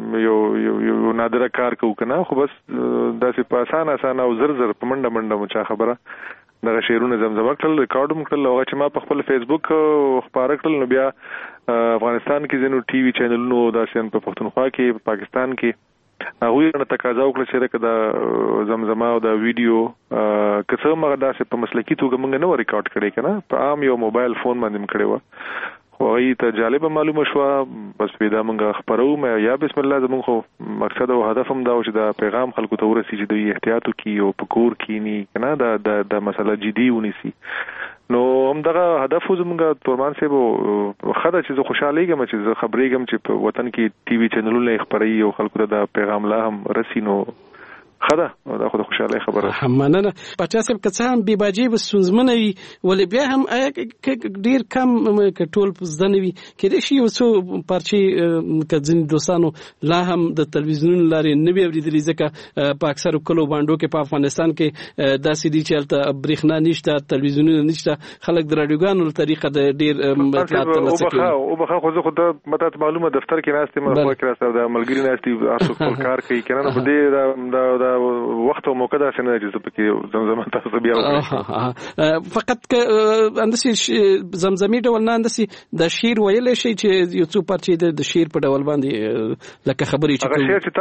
مونږ یو نادره کار کوو کنه خو بس داسې په اسانه او زر په منډه مچا خبره دغه شعرونه زمزمه کړل ریکارډ کړل او چې ما په خپل فیسبوک خبره کړل نو بیا افغانستان کې زینو ټي وي چینلونو داسې په پښتونخوا کې پاکستان کې هغه نه تقاضا وکړه چې راکړه زمزمه او دا ویډیو کڅه مغه داسې په مسلکی توګه موږ نه ریکارډ کړی کنه په عام یو موبایل فون باندې کړی و خو هغه ته جالب معلومه شو بس پیدا موږ خبرو مې یا بسم الله زموږ خو مقصد او هدف هم دا و چې دا پیغام خلکو ته ورسي چې دوی احتیاط وکړي او پکور کینی کنه دا مسله جدي ونیسي نو هم دغه هدف زموږ تورمان صاحب خدای چې زه خوشاله یم چې زه خبرېږم چې په وطن کې ټي وي چینلونه خبري او خلکو ته دا پیغام لا هم رسي نو خدا دا خو د خوشاله خبره مننه پچا صاحب که څه هم بي باجي بسونزمنه وي ولې بیا هم ډیر کم کټول پزدنوي کله شي یو څو پارچي کځین دوستانو لا هم د تلویزیون لارې نه وی اوریدلې ځکه په اکثر کلو باندې کې په افغانستان کې داسې دي چې البته برېښنا نشته تلویزیونونه نشته خلک د رادیوګانو په طریقه د ډیر اطلاعات ترلاسه کوي او بخا خو زه خو د متات معلومه دفتر کې ناستې مې خو کې راځه د ملګری ناستې تاسو خپل کار کوي کنه په دې دا وخت او موقع دا څنګه چې پکې زمزمه تاسو بیا فقط ک اندسي زمزمي ډول نه اندسي د شعر ویلې شي چې یو څو پارچې د شعر په ډول باندې لکه خبرې چې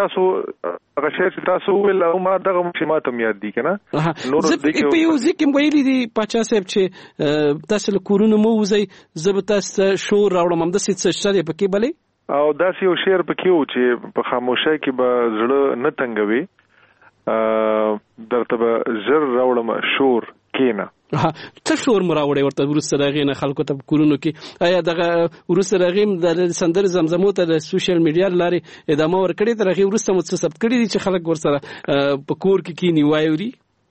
هغه شعر چې تاسو ویل او ما دغه مشمات هم یاد دي کنه نور د په یو ځکه ویلې دي پچا صاحب چې تاسو له کورونو مو وځي زبتا شور راوړم هم د څه څه پکې بلې او داسې یو شعر پکې و چې په خاموشۍ کې به زړه نه تنګوي درته به زر راوړم شور کینا څه شور مراوړې ورته ورسره راغې نه خلکو ته کورونو کې آیا دغه ورسره راغې د سندر زمزمو ته د سوشل میډیا لارې ادامه ورکړې تر هغه ورسره مو څه ثبت کړی دي چې خلک ورسره په کور کې کینی وایوري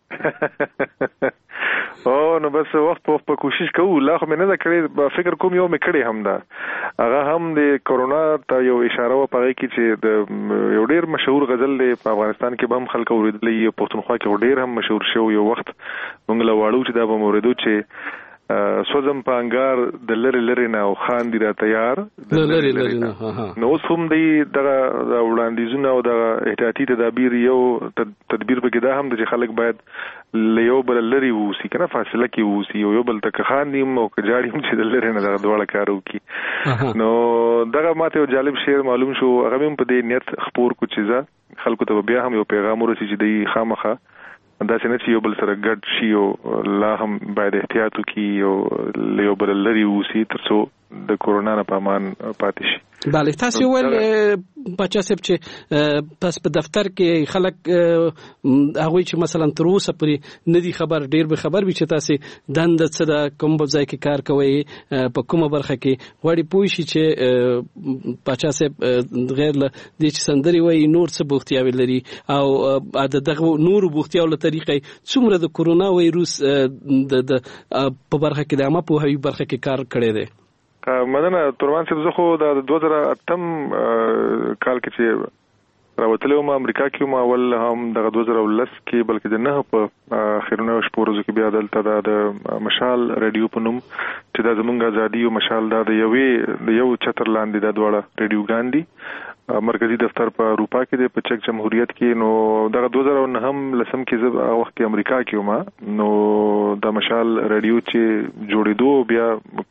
او نو بس وخت په کوشش کوو لا خو مې نه کړی فکر کوم یو مې کړی هم دا هغه هم د کورونا ته یو اشاره و پغې کې چې د یو ډیر مشهور غزل دی په افغانستان کې به هم خلک اوریدلې پښتونخوا کې ډیر هم مشهور شو یو وخت موږ له واړو چې دا به موریدو چې سوزم پانګار د لری نه او خان دی را تیار لری نه نو هم دی دغه وړاندیزونه او د احتیاطي تدابیر یو تدبیر به کې دا هم چې خلک باید لیو بل لری ووسی کنه فاصله کې ووسی یو بل تک خان نیم او کجاړي هم چې د لری نه دغه ډول کارو کی نو دغه ماته یو جالب شعر معلوم شو هغه هم په دې نیت خبر کو چې خلکو ته بیا هم یو پیغام ورسي چې دی خامخه دا څنګه چې یو بل سره ګډ شي او لا هم باید احتیاط وکړي او یو بل لري وسی ترڅو د کورونا نه پامان پاتې شي بله تاسو ول بچا سپ چې پس په دفتر کې خلک هغه چې مثلا تر اوسه پرې ندي خبر ډیر به خبر وي چې تاسو دند څه د کوم ځای کې کار کوي په کومه برخه کې وړي پوي شي چې بچا سپ غیر له دې چې سندري وای نور څه بوختیاوي لري او دغه نور بوختیاو له طریقې څومره د کورونا وایروس د په برخه کې د عامه په هوی برخه کې کار کړی دی مننه تورمان صاحب زه خو د 2008 کال کې چې راوتلو ما امریکا کې ما ول هم د 2010 کې بلکې د نه په اخرونه شپورو کې بیا دلته د مشال رادیو په نوم چې د زمونږ ازادي او مشال د یو چتر لاندې د دواړه رادیوګان دي مرکزی دفتر په اروپا کې د چک جمهوریت کې نو د 2009 هم لسم کې زه وخت امریکا کې ما نو د مشال رادیو چې جوړېدو بیا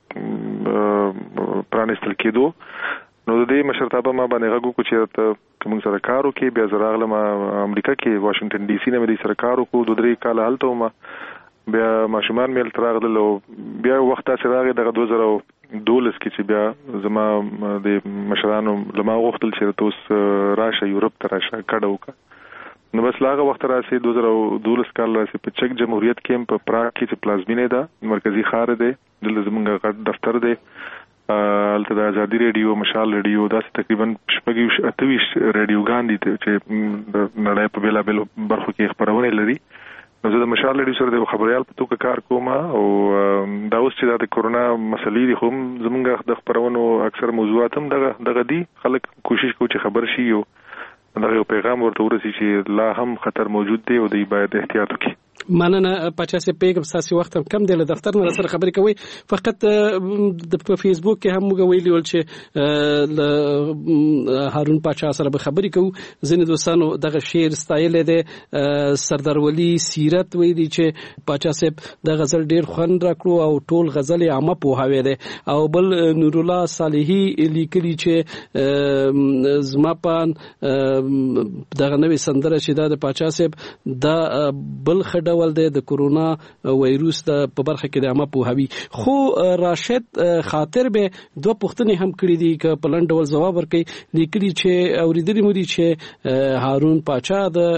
پرانستل کېدو نو د دې مشرتابه ما باندې غوښتو چې کوم سره کار وکړي بیا زراغله ما امریکا کې واشنگټن ډي سي نه مې سره کار وکړو 2-3 کال هلته ما بیا ماشومان مې تراغله بیا وخت چې راغی د 2012 کې چې بیا زما د مشرانو لما غوښتل چې تاسو راشه یورپ ته راشه کډه وکړه نو بس لاغه وخت راسي 2012 کال راسي په چک جمهوریت کې په پراګ کې چې پلازمینه ده مرکزی ښار دی د زمونږ دفتر دی البته د ازادي رادیو مشال رادیو دا تقریبا 28 رادیوګان دي چې نړۍ په بیلابل برخو کې خبرونه لري نو زه د مشال رادیو سره د خبريال په توګه کار کوم او دا اوس چې د کورونا مسلې دي هم زمونږ د خبرونو اکثر موضوعات هم دغه دي خلک کوشش کوي چې خبر شي او دا یو پیغام ورته ورسي چې لا هم خطر موجود دی او دی باید احتیاط وکړي مننه پچا سي پیغام ساسي وخت کم دی له دفتر نه سره خبرې کوي فقط د فیسبوک کې هم موږ ویلي ول چې هارون پچا سره به خبرې کوو ځینې دوستانو دغه شعر ستایل دي سردار ولی سیرت ویلي چې پچا صاحب د غزل ډیر خوند راکړو او ټول غزل عامه پوهاوی دي او بل نور الله صالحي لیکلي چې زما پان دغه نوې سندره چې د پچا صاحب د بل خډ ول د کورونا وایروس د په برخه کې د عامه پوهاوی خو راشد خاطر به دوه پوښتنې هم کړې دي ک په لنډ ډول جواب ورکړي لیکلي چې اوریدلي مو دي چې هارون پاچا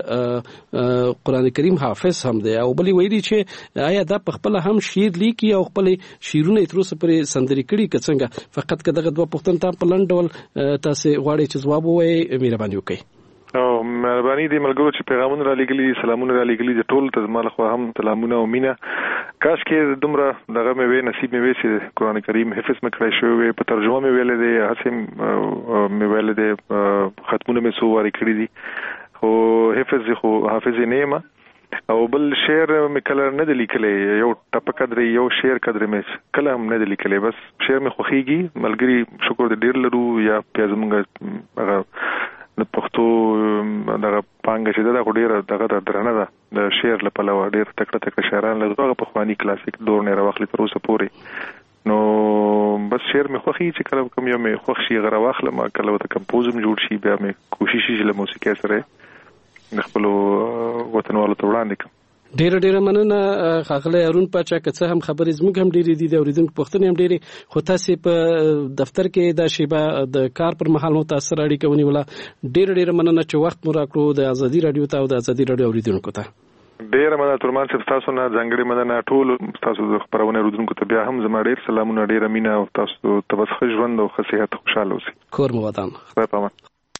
د قران کریم حافظ هم دی او بلی ویلي چې آیا دا په خپل هم شعر لیکي او خپل شعرونه تر اوسه پرې سندري کړي کڅنګه فقط کداغه دوه پوښتنې ته په لنډ ډول تاسو غواړئ چې جواب ووایي مهرباني وکړئ او مهرباني دي ملګرو چې پیغامونه را لګلي سلامونه را لګلي د ټول ته زما خو هم سلامونه او مینا کاش کې دومره دغه مې وې نصیب مې وې چې قران کریم حفظ مې کړی شوی په ترجمه مې ویل دي هڅه مې ویل دي ختمونه مې سو واري کړی دي خو حافظ نه ما او بل شعر مې کله نه دی لیکلې یو ټپ قدرې یو شعر قدرې مې کله هم نه دی لیکلې بس شعر مې خوخيږي ملګری شکر دې ډیر لرو یا پیازمږه هغه د پښتو دغه پانګه چې دا ډیره دغه درنه ده د شعر لپاره ډیر تکړه شاعران له دغه پخوانی کلاسیک دور نه راوخلي تر اوسه پورې نو بس شعر مې خوخي چې کله کوم یو مې خوښ شي غره واخله ما کله وته کمپوزم جوړ شي بیا مې کوشش شي له موسیقي سره د خپل وطنوالو ته وړاندې کوم ډیر مننه خاغله هارون پاچا که څه هم خبرې زموږ هم ډېری دي د اوریدونکو پوښتنې هم ډېری خو تاسو په دفتر کې د شیبه د کار پر مهال متاثر اړیکه ونیوله ډیر مننه چې وخت مو راکړو د ازادي رادیو ته او د ازادي رادیو اوریدونکو ته ډیر مننه ترمان چې تاسو نه ځانګړي مننه ټول تاسو د خبرونه اوریدونکو ته بیا هم زما ډیر سلامونه ډیر مینا او تاسو ته بس ښه ژوند او ښه صحت خوشاله اوسئ کور مو ودان خدای پامان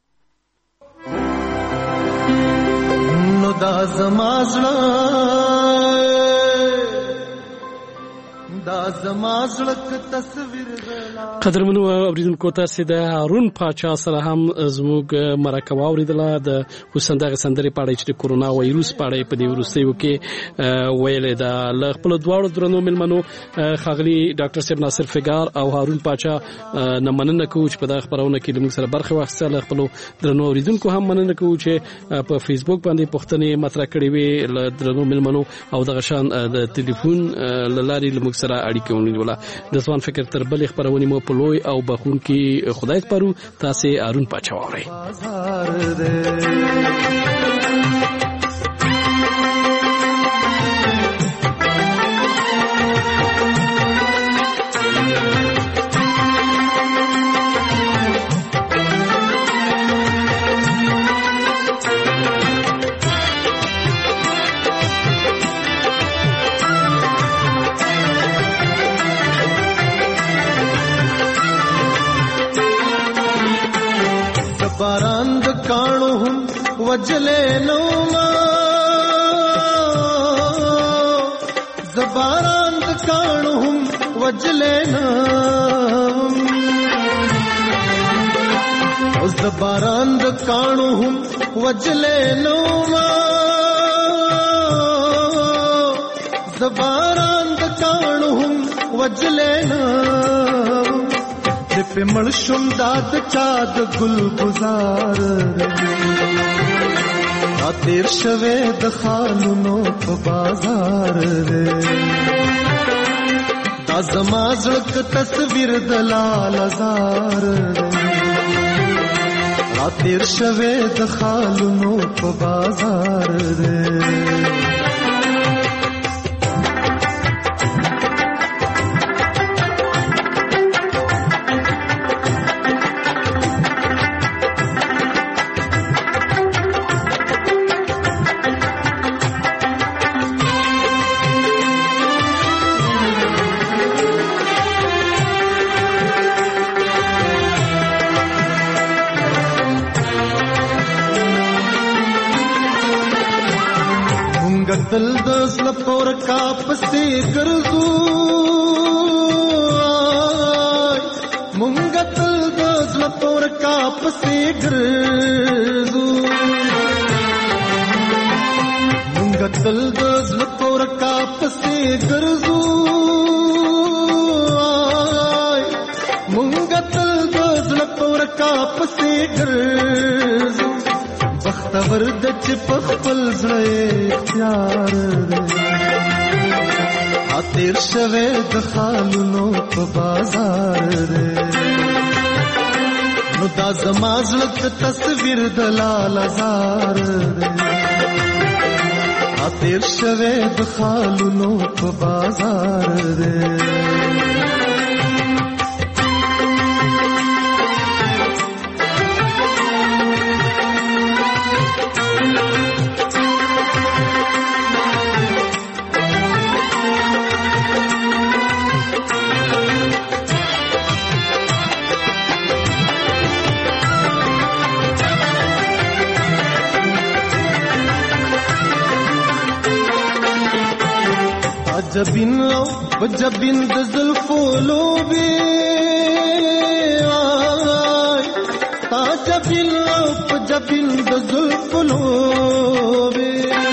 نو دا زما زړه تصویر قدرمنو اوریدونکو تاسو د هارون پاچا سره هم زموږ مرکه واوریدله د حسین دغه سندري پاړی چې د کورونا وایروس پاړی په دې ورستیو کې ویلې دا ل خپل دواړو درنو ملمنو خاغلی ډاکټر صاحب ناصر فګار او هارون پاچا نمننه کوي چې په دغه خبرونه کې موږ سره برخه واخیستله خپل درنو اوریدونکو هم مننه کوي چې په فیسبوک باندې پوښتنې مطرح کړې وي ل درنو ملمنو او دغه شان د ټلیفون لاري موږ سره اړیکه ونیوله د ځوان فکر تر بل خبرونه مو په لوی او بخون کې خدای سپارو تاسو هارون پاچا ووري باران د کانو هم وجلې نو ما زباران د کانو هم وجلې نو او زباران د کانو هم وجلې نو ما زباران د کانو هم وجلې نو په مړ شوم داد چا د ګل گزار تیر شوه د خالونو په بازار دا زما زړه تصویر د لال زار تیر شوه د خالونو په بازار دل دس لپور کا پسې ګرځو مونږ دل دس لپور کا پسې ګرځو مونږ دل دس لپور کا پسې ګرځو مونږ دل دس لپور کا پسې ګرځو بختور د چې په خپل زړه اختیار تیر شوه د خالونو په بازار نو دا زما زړه تصویر د لال زار تیر شوه د خالونو په بازار جبین د زلفو لوبي تا جبین د زلفو لوبي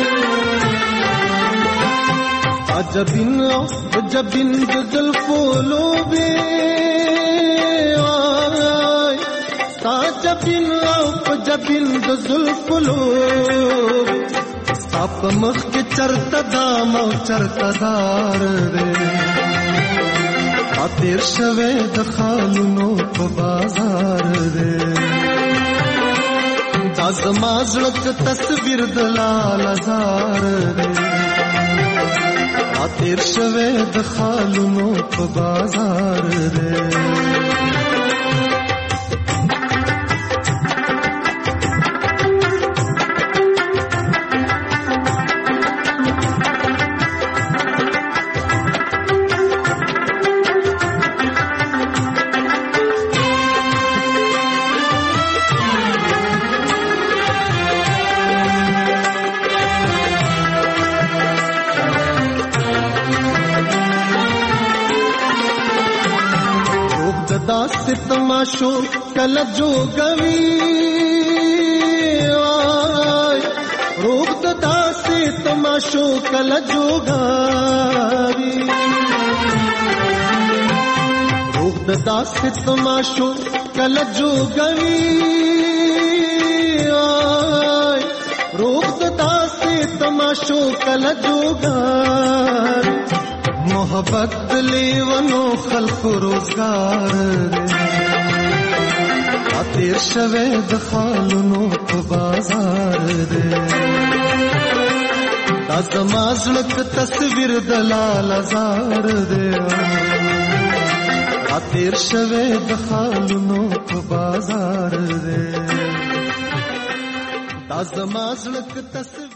تا جبین د زلفو لوبي تا جبین د زلفو لوبي آپ مخ کے چرتا دام او چرتا دار تیر شوه د خالونو په بازار دا زما زړه تصویر د لال زار تیر شوه د خالونو په بازار तमाशो कल जोगवी रूप ददा से तमाशो कल जोगावी रूप ददा से तमाशो कल जोगवी रूप ददा से तमाशो कल जोगावी मोहब्बत लेवनो खल्क रोजगार تیر شوه د خالونو په بازار دا زما زړه تصویر د لال زار تیر شوه د خالونو په بازار دا زما زړه تصویر